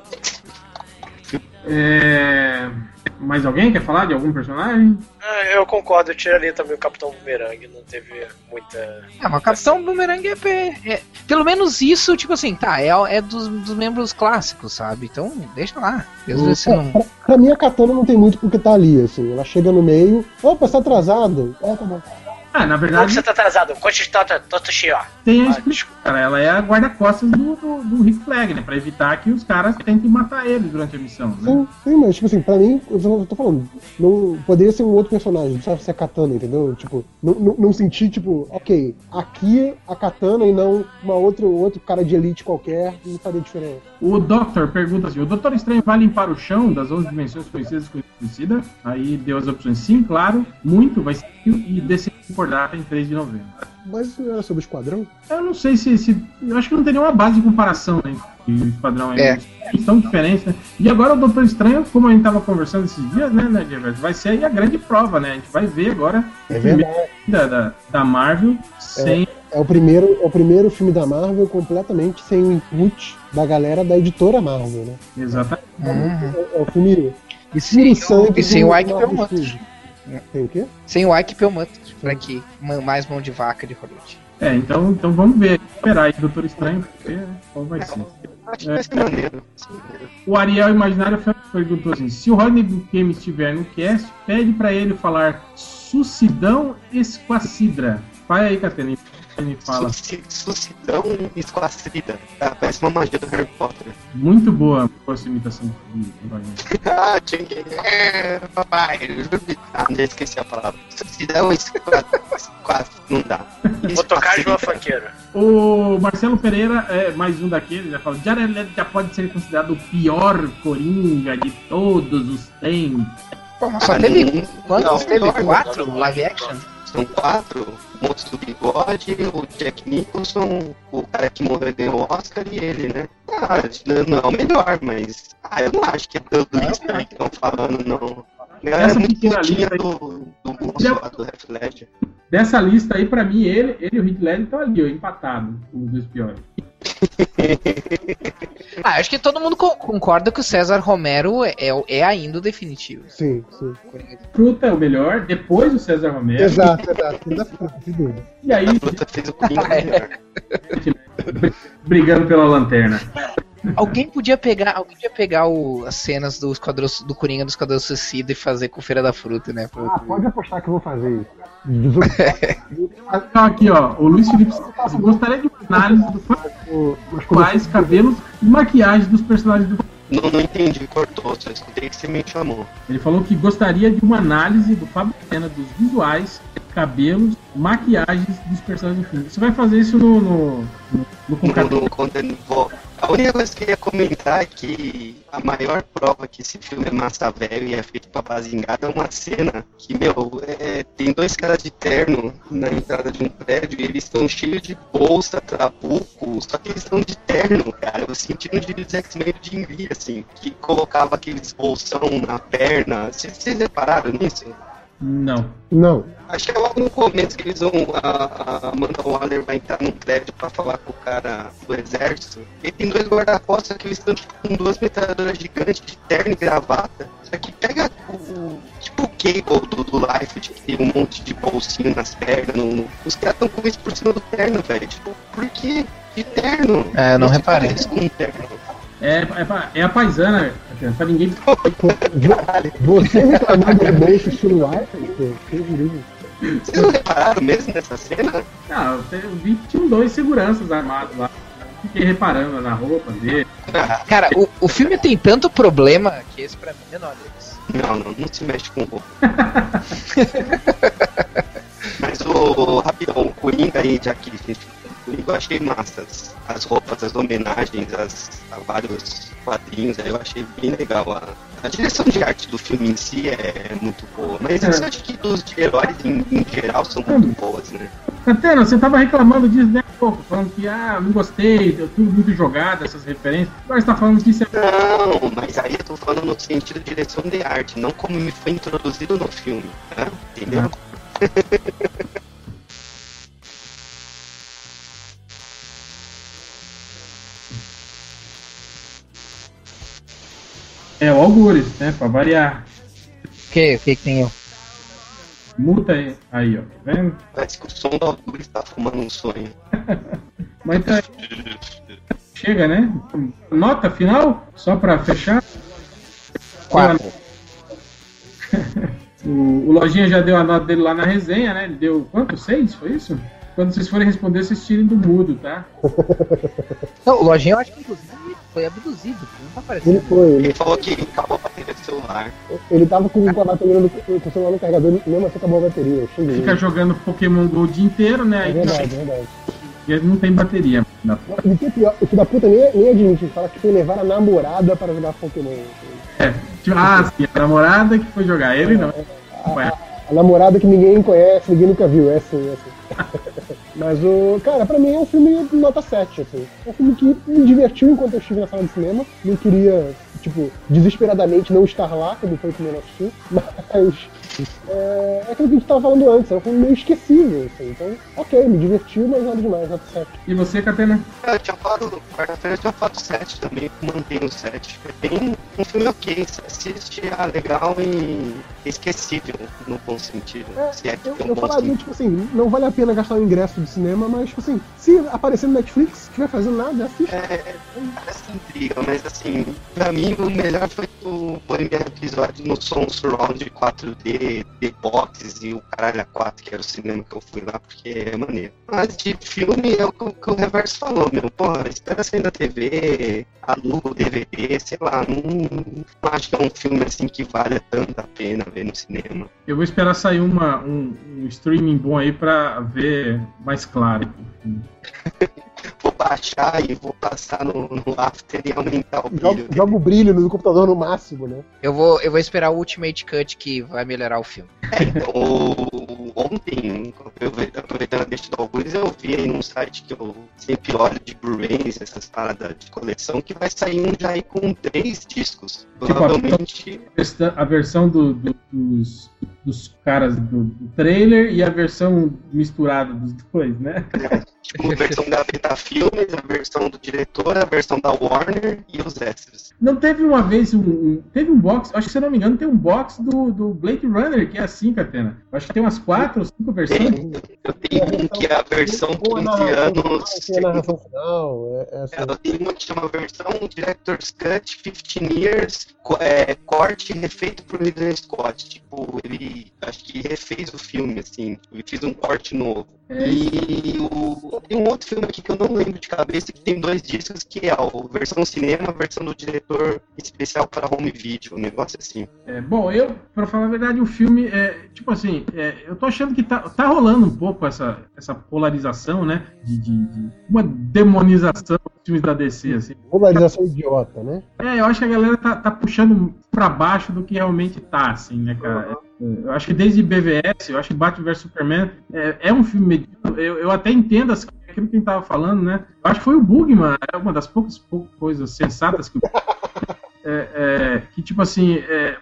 É... Mais alguém quer falar de algum personagem? Ah, eu concordo, eu tirei ali também o Capitão Boomerang, não teve muita... É, mas o Capitão Boomerang é, é, é... Pelo menos isso, tipo assim, tá, é, é dos, dos membros clássicos, sabe? Então, deixa lá. Às vezes você não... pra, pra mim a Katana não tem muito porque tá ali, assim. Ela chega no meio, opa, você tá atrasado. É, tá bom. Ah, na Como verdade, você tá atrasado? Quanto tá Totoshi, ó? tem a Ah, explicação, cara. Ela é a guarda-costas do, do, do Rick Flag, né? Pra evitar que os caras tentem matar ele durante a missão, né? Sim, sim, mas tipo assim, pra mim, eu tô, eu tô falando, não, poderia ser um outro personagem, não precisava ser a Katana, entendeu? Tipo, não, não, não sentir, tipo, ok, aqui a Katana e não uma outra, outro cara de elite qualquer, não faria diferença. O Doctor pergunta assim, o Doutor Estranho vai limpar o chão das onze dimensões conhecidas e desconhecidas? Aí deu as opções sim, claro, muito, vai ser e decidiu por data em três de novembro. Mas não era sobre o Esquadrão? Eu não sei se, se... Eu acho que não tem nenhuma base de comparação, né? E o Esquadrão é, É. tão diferente, né? E agora o Doutor Estranho, como a gente tava conversando esses dias, né, né, Gilberto? Vai ser aí a grande prova, né? A gente vai ver agora É o primeiro verdade. da, da, da Marvel sem... É o primeiro, é o primeiro filme da Marvel completamente sem o input da galera da editora Marvel, né? Exatamente. É, é o filme E sem, puro sangue e sem do o Ike Marvel Perlmutter. Studios. Tem o quê? Sem o Ike Perlmutter, pra que mais mão de vaca de Hollywood. É, então, então vamos ver. Esperar aí, Doutor Estranho, porque qual vai ser. Acho que vai ser maneiro. Sim. O Ariel Imaginário perguntou assim: se o Rodney Buchanan estiver no cast, pede pra ele falar Sucidão Esquacidra. Vai aí, Catena, e fala. Suci- Sucidão esquacida. Ah, parece uma magia do Harry Potter. Muito boa a sua imitação de Wagner. Ah, tinha que... É, papai. Ah, já esqueci a palavra. Sucidão esquacida. Não dá. Vou tocar João Funkeiro. O Marcelo Pereira é mais um daqueles, já fala, Jared Leto já pode ser considerado o pior Coringa de todos os tempos. Pô, mas só Ah, teve. não- Quantos não, teve? não, Quatro não. live action? São quatro. O moço do bigode, o Jack Nicholson, o cara que morreu e ganhou o Oscar e ele, né? Ah, não é o melhor, mas... Ah, eu não acho que é tudo isso que estão falando, não. A galera Essa é muito pequena putinha lista aí- do, do moço lá do Heath Ledger. Dessa lista aí, pra mim, ele, ele e o Heath Ledger estão ali, ó, empatados, os dois piores. Ah, acho que todo mundo co- concorda que o César Romero é, é ainda o definitivo. Sim, sim. Fruta é o melhor, depois o César Romero, Exato, exato. Não dá pra sem dúvida. e aí A fruta fez o Coringa melhor. br- brigando pela lanterna. Alguém podia pegar, alguém podia pegar o- as cenas do Esquadrão do Coringa do Esquadrão Suicida e fazer com Feira da Fruta, né? Ah, pode apostar que eu vou fazer isso. Então, aqui, ó, o Luiz Felipe Santos, gostaria de uma análise do Mas quando quais cabelos e maquiagem dos personagens do Não, não entendi, cortou, só escutei que você me chamou. Ele falou que gostaria de uma análise do Fábio Sena dos visuais, cabelos, maquiagens dos personagens do filme. Você vai fazer isso no, no, no, no No, Concatena. no, quando eu vou- A única coisa que eu ia comentar é que a maior prova que esse filme é massa velho e é feito pra bazingada é uma cena que, meu, é, tem dois caras de terno na entrada de um prédio e eles estão cheios de bolsa, trabuco, só que eles estão de terno, cara. Eu senti no dia dos X-Men de Envy, assim, que colocava aqueles bolsão na perna. Vocês vocês repararam nisso? Não. Não. Acho que é logo no começo que eles vão. A, a Amanda Waller vai entrar num prédio pra falar com o cara do exército. E tem dois guarda-costas que eles estão tipo, com duas metralhadoras gigantes de terno e gravata. Só que pega o. o tipo o Cable do, do Life, que tem um monte de bolsinho nas pernas. No, no, os caras estão com isso por cima do terno, velho. Tipo, por que? De terno? É, não reparei. Com terno. É, é, pra- é a paisana, é pra ninguém. Você reclamando de bolso estilo Life, pô, que horrível. Vocês não repararam mesmo nessa cena? Ah, eu vi que tinham dois seguranças armados lá. Fiquei reparando na roupa dele. Cara, o, o filme tem tanto problema que esse pra mim é menor deles. Não, não, não se mexe com roupa. Mas o rapidão, o Coringa aí, já que a gente Coringa, eu achei massa. As, as roupas, as homenagens as, a vários quadrinhos, aí eu achei bem legal. A, a direção de arte do filme em si é muito boa, mas eu acho que dos de heróis em, em geral são muito boas, né? Catena, você tava reclamando disso, né, pouco? Falando que, ah, não gostei, deu tudo muito jogado, essas referências. Agora você tá falando que isso é. Não, mas aí eu tô falando no sentido de direção de arte, não como me foi introduzido no filme, né? Entendeu? É o Algures, né? Pra variar. O que, o que que tem eu? Multa aí, aí ó, tá vendo? Parece que o som do Augusto está fumando um sonho. Mas tá. Chega, né? Nota final, só pra fechar. Quatro. O, o Lojinha já deu a nota dele lá na resenha, né? Ele deu quanto? Seis? Foi isso? Quando vocês forem responder, vocês tirem do mudo, tá? Não, o Lojinha eu acho que inclusive foi abduzido, não tá aparecendo. Ele foi, Ele ele, falou que acabou a bateria do celular. ele tava com, com a bateria no, com o celular no carregador, mesmo assim acabou a bateria. Eu cheguei. Fica jogando Pokémon Go o dia inteiro, né? É Aí verdade, é verdade. não, não tem bateria. Na E o que é pior, o filho da puta nem, nem admite, fala que foi levar a namorada para jogar Pokémon. É, tipo, ah, sim, a namorada que foi jogar, ele não. A, a, a namorada que ninguém conhece, ninguém nunca viu, é assim, é assim. Mas o. Cara, pra mim é um filme nota sete, assim. É um filme que me divertiu enquanto eu estive na sala de cinema. Não queria, tipo, desesperadamente não estar lá, como foi que eu assisti. Mas. É, é aquilo que a gente tava falando antes, é um filme meio esquecível, assim. Então, ok, me divertiu, mas nada demais, nota sete. E você, Catena? Eu tinha falado, quarta-feira eu tinha falado sete também, mantenho o sete. É bem um filme ok, você assiste, ah, legal e esquecível, no bom sentido. É, se é que eu, tem um eu bom falaria, sentido. tipo assim, não vale a pena gastar o ingresso de cinema, mas, tipo assim, se aparecer no Netflix, se estiver fazendo nada, assiste. É, parece intriga, mas assim, pra mim o melhor foi o primeiro episódio no som surround quatro D, D-Box e o caralho a quatro, que era o cinema que eu fui lá, porque é maneiro. Mas de filme é o que, que o Reverso falou, meu, porra, espera sair na T V, aluga o D V D, sei lá, não, não acho que é um filme assim que vale tanto a pena ver no cinema. Eu vou esperar sair uma, um, um streaming bom aí pra ver mais claro. Vou baixar e vou passar no, no After e aumentar o brilho. Joga, joga o brilho no computador no máximo, né? Eu vou, eu vou esperar o Ultimate Cut que vai melhorar o filme. É, então, o- ontem, eu, aproveitando a deixa do Algures, eu vi aí num site que eu sempre olho de Blu-rays, essas paradas de coleção, que vai sair um já aí com três discos. Provavelmente. Esta- A versão do- do- dos, dos caras do, do trailer e a versão misturada dos dois, né? Tipo, a versão da Beta Filmes, a versão do diretor, a versão da Warner e os extras. Não teve uma vez um, um- teve um box, acho que se eu não me engano, tem um box do, do Blade Runner que é assim, Catena. Acho que tem umas quatro ou cinco versões. Tem, eu tenho um que é a versão Boa quinze narração final, anos. tem a narração final, é, é assim. Eu tenho uma que chama versão Director's Cut quinze Years, co- é, corte refeito por Ridley Scott. Tipo, ele acho que refez o filme, assim, ele fez um corte novo. É. E o, tem um outro filme aqui que eu não lembro de cabeça, que tem dois discos, que é a versão cinema, a versão do diretor especial para home video, um negócio assim. É, bom, eu, pra falar a verdade, o filme é, tipo assim, é, eu tô achando que tá, tá rolando um pouco essa, essa polarização, né? De, de- de uma demonização dos filmes da D C, assim. Polarização idiota, né? É, eu acho que a galera tá, tá puxando pra baixo do que realmente tá, assim, né, cara? É, eu acho que desde B V S, eu acho que Batman versus Superman é, é um filme medíocre. Eu, eu até entendo as, aquilo que a gente tava falando, né? Eu acho que foi o Bugman, é uma das poucas, poucas coisas sensatas que o é, é, que tipo assim, é,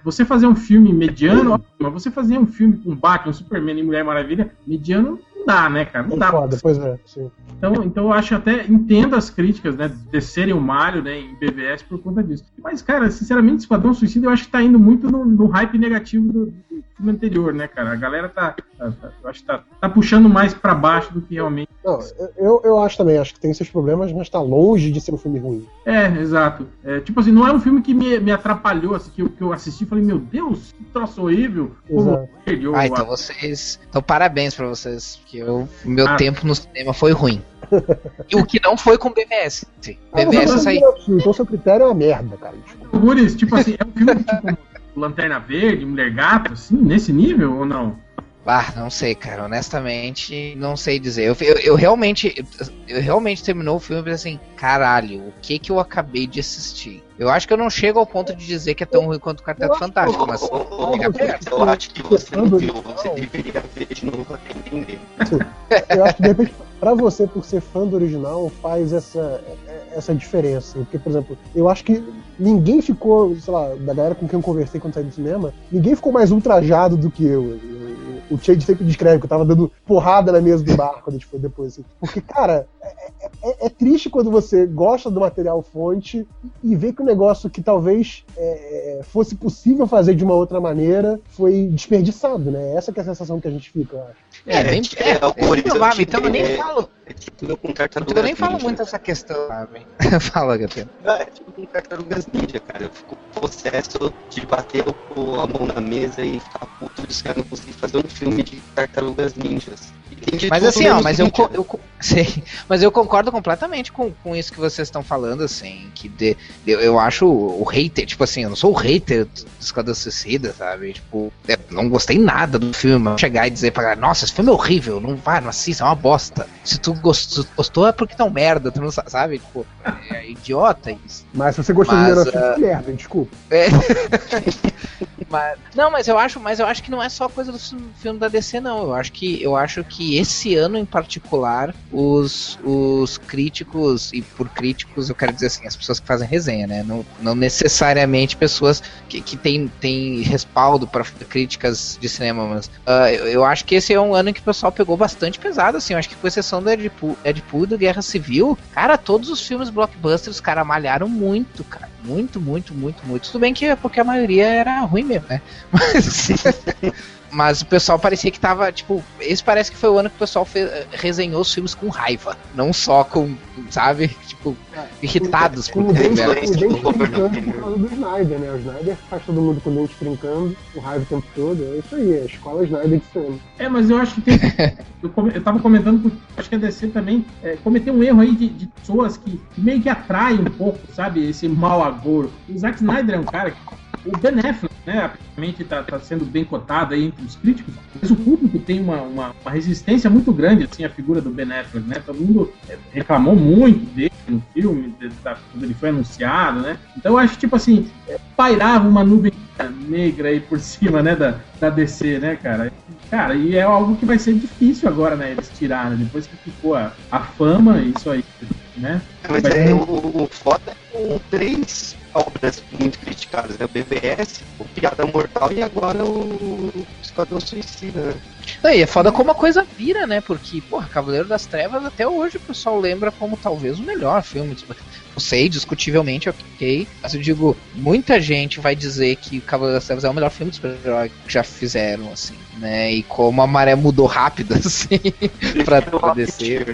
você fazer um filme mediano, ótimo, mas você fazer um filme com Batman, Superman e Mulher Maravilha, mediano, não dá, né, cara? Não É dá. foda, pois é, sim. Então, então eu acho até, entendo as críticas, né, descerem o Mario, né, em B V S por conta disso. Mas, cara, sinceramente, Esquadrão Suicida eu acho que tá indo muito no, no hype negativo do, do filme anterior, né, cara? A galera tá, tá, tá eu acho que tá, tá puxando mais pra baixo do que realmente... Não, eu, eu acho também, acho que tem seus problemas, mas tá longe de ser um filme ruim. É, exato. É, tipo assim, não é um filme que me, me atrapalhou, assim, que eu, que eu assisti e falei, meu Deus, que troço horrível. Como perdeu, ah, então vocês... Então parabéns pra vocês, porque eu, o meu ah. tempo no cinema foi ruim. E o que não foi com B V S. Sim. B V S ah, saí. Então seu critério é uma merda, cara. Guris, tipo assim, é um filme tipo Lanterna Verde, Mulher Gato, assim, nesse nível ou não? Ah, não sei, cara. Honestamente, não sei dizer. Eu, eu, eu realmente. Eu realmente terminou o filme e pensei assim, caralho, o que que eu acabei de assistir? Eu acho que eu não chego ao ponto de dizer que é tão ruim quanto o Quarteto Fantástico, mas. Eu acho que você não viu, você deveria ver de novo até entender. Eu acho que de repente, pra você, por ser fã do original, faz essa, essa diferença. Porque, por exemplo, eu acho que ninguém ficou, sei lá, da galera com quem eu conversei quando saí do cinema, ninguém ficou mais ultrajado do que eu. O Chade sempre descreve que eu tava dando porrada na mesa do bar quando a gente foi depois. Assim. Porque, cara, é, é, é triste quando você gosta do material fonte e vê que o negócio que talvez é, fosse possível fazer de uma outra maneira foi desperdiçado, né? Essa que é a sensação que a gente fica, eu acho. É, bem é, é, é, é provável, então eu nem falo. É tipo meu com Tartarugas Eu nem falo ninja. Muito essa questão, sabe? Fala, Gabriel. É tipo com Tartarugas Ninja, cara. Eu fico possesso de bater a mão na mesa e ficar puto de cara não conseguir fazer um filme de Tartarugas Ninjas. Mas assim, ó, mas eu, eu, eu, sei, mas eu concordo completamente com, com isso que vocês estão falando, assim, que de, de, eu acho o, o hater, tipo assim, eu não sou o hater do Esquadrão Suicida, sabe, tipo, é, não gostei nada do filme, chegar e dizer pra galera, nossa, esse filme é horrível, não vai, não assista, é uma bosta, se tu gostou, gostou é porque tá um merda, tu não sabe, tipo, é, é idiota isso. Mas se você gostou de ver, é merda, desculpa. É. Mas, não, mas eu acho, mas eu acho que não é só coisa do filme da D C, não. Eu acho que, eu acho que esse ano em particular, os, os críticos, e por críticos eu quero dizer assim, as pessoas que fazem resenha, né? Não, não necessariamente pessoas que, que têm, têm respaldo para críticas de cinema, mas uh, eu, eu acho que esse é um ano em que o pessoal pegou bastante pesado, assim. Eu acho que com exceção do Deadpool, Deadpool e do Guerra Civil, cara, todos os filmes blockbusters, os caras malharam muito, cara. Muito, muito, muito, muito. Tudo bem que é porque a maioria era ruim mesmo, né? Mas, mas o pessoal parecia que tava, tipo... Esse parece que foi o ano que o pessoal fez, resenhou os filmes com raiva. Não só com, sabe? Tipo, irritados. Com o dente trincando por causa do Snyder, né? O Snyder faz todo mundo com o dente trincando, com raiva o tempo todo. É isso aí, é a escola Snyder de cinema. É, mas eu acho que tem... eu, eu tava comentando porque acho que a D C também é, cometeu um erro aí de, de pessoas que, que meio que atraem um pouco, sabe? Esse mau agouro. O Zack Snyder é um cara que... O Ben Affleck, né, aparentemente está tá sendo bem cotado aí entre os críticos, mas o público tem uma, uma, uma resistência muito grande, assim, à figura do Ben Affleck, né? Todo mundo reclamou muito dele no filme, de, da, quando ele foi anunciado, né? Então eu acho, tipo assim, pairava uma nuvem negra aí por cima, né, da, da D C, né, cara? Cara, e é algo que vai ser difícil agora, né, eles tirarem, depois que ficou a, a fama, isso aí, né? Mas vai é, ter... o, o foda é três obras muito criticadas, né? O B V S, o Piada Mortal e agora o Esquadrão Suicida, né? Não, e é foda como a coisa vira, né? Porque, porra, Cavaleiro das Trevas até hoje o pessoal lembra como talvez o melhor filme. Tipo, não sei, discutivelmente ok, mas eu digo, muita gente vai dizer que o Cavaleiro das Trevas é o melhor filme de super-herói que já fizeram, assim, né? E como a maré mudou rápido, assim, pra, pra descer.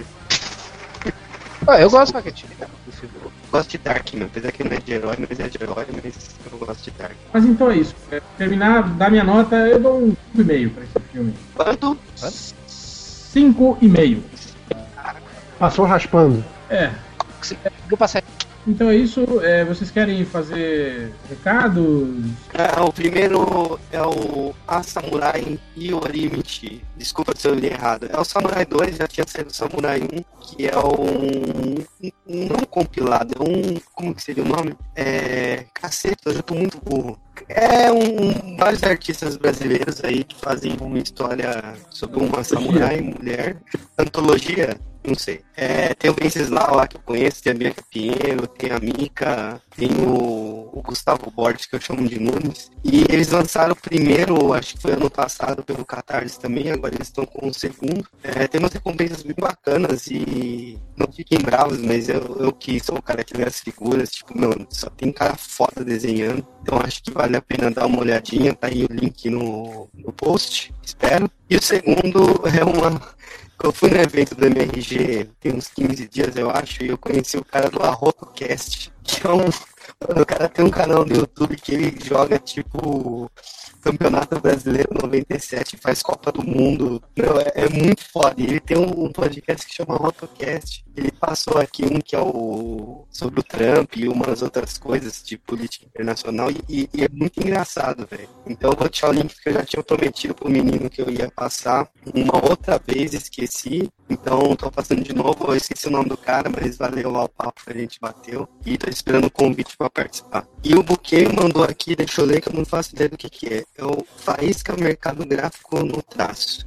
Ah, eu gosto do Rocketeer. Eu gosto de Darkman, apesar que não é de herói, mas é de herói, mas eu gosto de Darkman. Mas então é isso. Pra terminar, dar minha nota, eu dou um cinco e meio pra esse filme. Quanto? cinco e meio. Passou raspando. É. Eu passei. Então é isso. É, vocês querem fazer recados? É, o primeiro é o A Samurai Yorimiti. Desculpa se eu li errado. É o Samurai dois, já tinha sido o Samurai um, que é um, um, um não compilado, é um... Como que seria o nome? É... Caceta, eu já tô muito burro. É um, vários artistas brasileiros aí que fazem uma história sobre uma samurai mulher. Antologia, não sei. É, tem o Venceslau lá que eu conheço, tem a Bianca Pinheiro, tem a Mika, tem o, o Gustavo Borges, que eu chamo de Nunes. E eles lançaram o primeiro, acho que foi ano passado, pelo Catarse também, agora eles estão com o segundo. É, tem umas recompensas bem bacanas e não fiquem bravos, mas eu, eu que sou o cara que lê as figuras, tipo, meu, só tem cara foda desenhando. Então acho que vale a pena dar uma olhadinha, tá aí o link no, no post, espero. E o segundo é uma... Eu fui no evento do M R G tem uns quinze dias, eu acho, e eu conheci o cara do ArrotoCast, que é um... O cara tem um canal no YouTube que ele joga, tipo, Campeonato Brasileiro noventa e sete, faz Copa do Mundo. Meu, é, é muito foda. E ele tem um, um podcast que chama ArrotoCast. Ele passou aqui um que é o sobre o Trump e umas outras coisas de política internacional. E, e é muito engraçado, velho. Então eu vou deixar o link que eu já tinha prometido pro menino que eu ia passar uma outra vez, esqueci. Então tô passando de novo. Eu esqueci o nome do cara, mas valeu lá o papo que a gente bateu. E tô esperando o convite pra participar. E o Buquê mandou aqui, deixa eu ler que eu não faço ideia do que que é. É o Faísca Mercado Gráfico no Traço.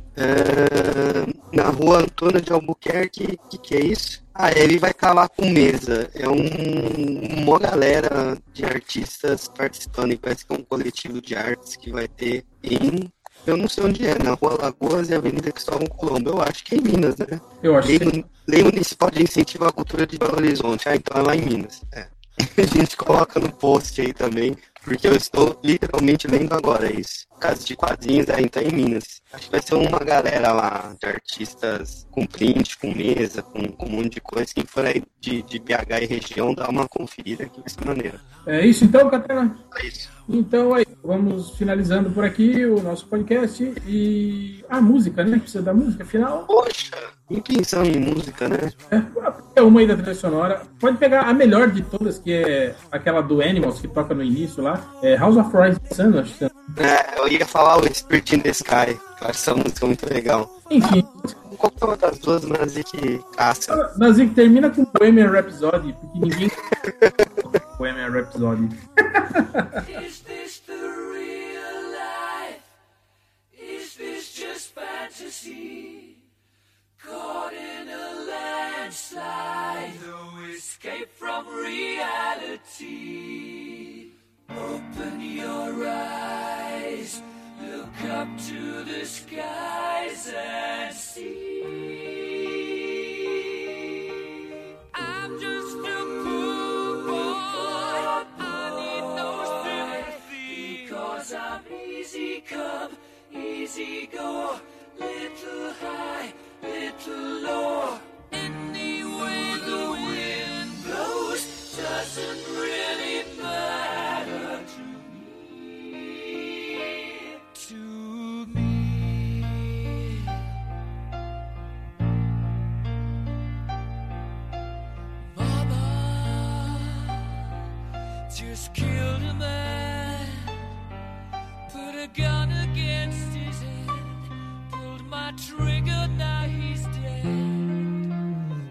É, na rua Antônio de Albuquerque, o que, que é isso? Ah, ele vai estar lá com mesa. É um, uma galera de artistas participando, e parece que é um coletivo de artes que vai ter em... Eu não sei onde é, na Rua Lagoas e Avenida Cristóvão Colombo. Eu acho que é em Minas, né? Eu acho Lei, que... Lei Municipal de Incentivo à Cultura de Belo Horizonte. Ah, então é lá em Minas. É. A gente coloca no post aí também, porque eu estou literalmente lendo agora isso. Caso de quadrinhos, aí então é em Minas. Acho que vai ser uma galera lá de artistas com print, com mesa, com, com um monte de coisa. Quem for aí de, de B H e região, dá uma conferida que vai ser maneiro. É isso então, Catena? É isso. Então aí, vamos finalizando por aqui o nosso podcast e a música, né? Precisa da música final. Poxa, nem pensando em música, né? É, é uma aí da trilha sonora. Pode pegar a melhor de todas, que é aquela do Animals, que toca no início lá. É House of Rising Sun, acho que é, eu ia falar o Spirit in the Sky. Eu acho essa música muito legal. Enfim. Qualquer uma das duas, mas é que caça. Nazik termina com Bohemian Rhapsody, porque ninguém Bohemian Rhapsody. Is this the real life? Is this just fantasy? Caught in a landslide, no escape from reality. Open your eyes, look up to the skies and see. I'm just a poor boy, I need no sympathy, 'cause I'm easy come, easy go, little high, little low. Any way the wind blows doesn't really matter to me, to me. Mama just killed a man, put a gun against his head, pulled my trigger, now he's dead.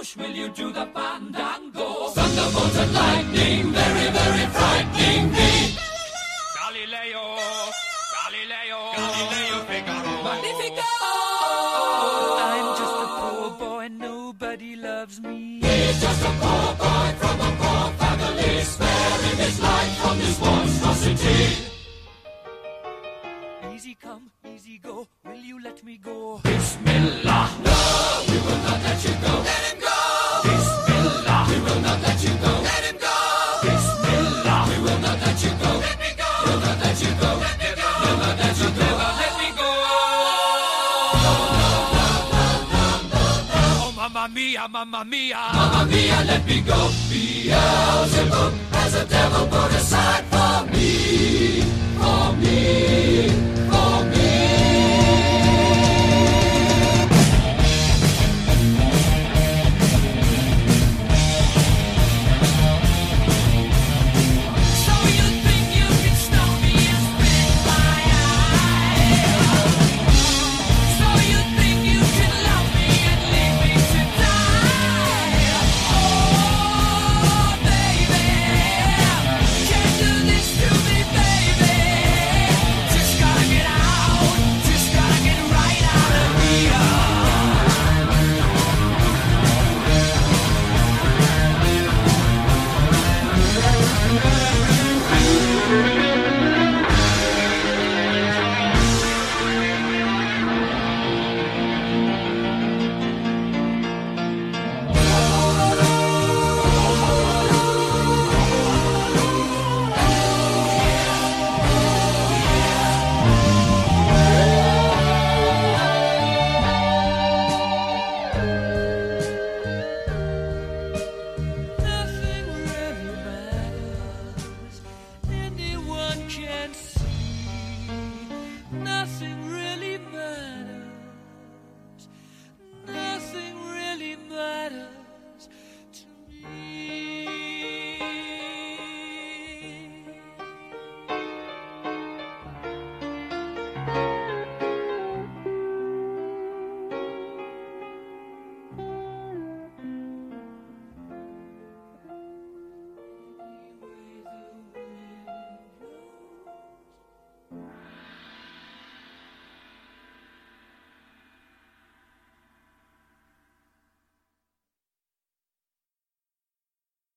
bush, will you do the fandango? Thunderbolt and lightning, very, very frightening me. Galileo, Galileo, Galileo Figaro. Magnifico! I'm just a poor boy, nobody loves me. He's just a poor boy from a poor family, sparing his life from this monstrosity. Easy come, easy go, will you let me go? Bismillah, no, we will not let you go. Let him go! Bismillah, we will not let you go. Let him go! Bismillah, we will not let you go. Let me go! We'll not let you go. Let me go! We'll not let you go. Let me go! Oh, mamma mia, mamma mia, mamma mia, let me go. Beelzebub has a devil put aside.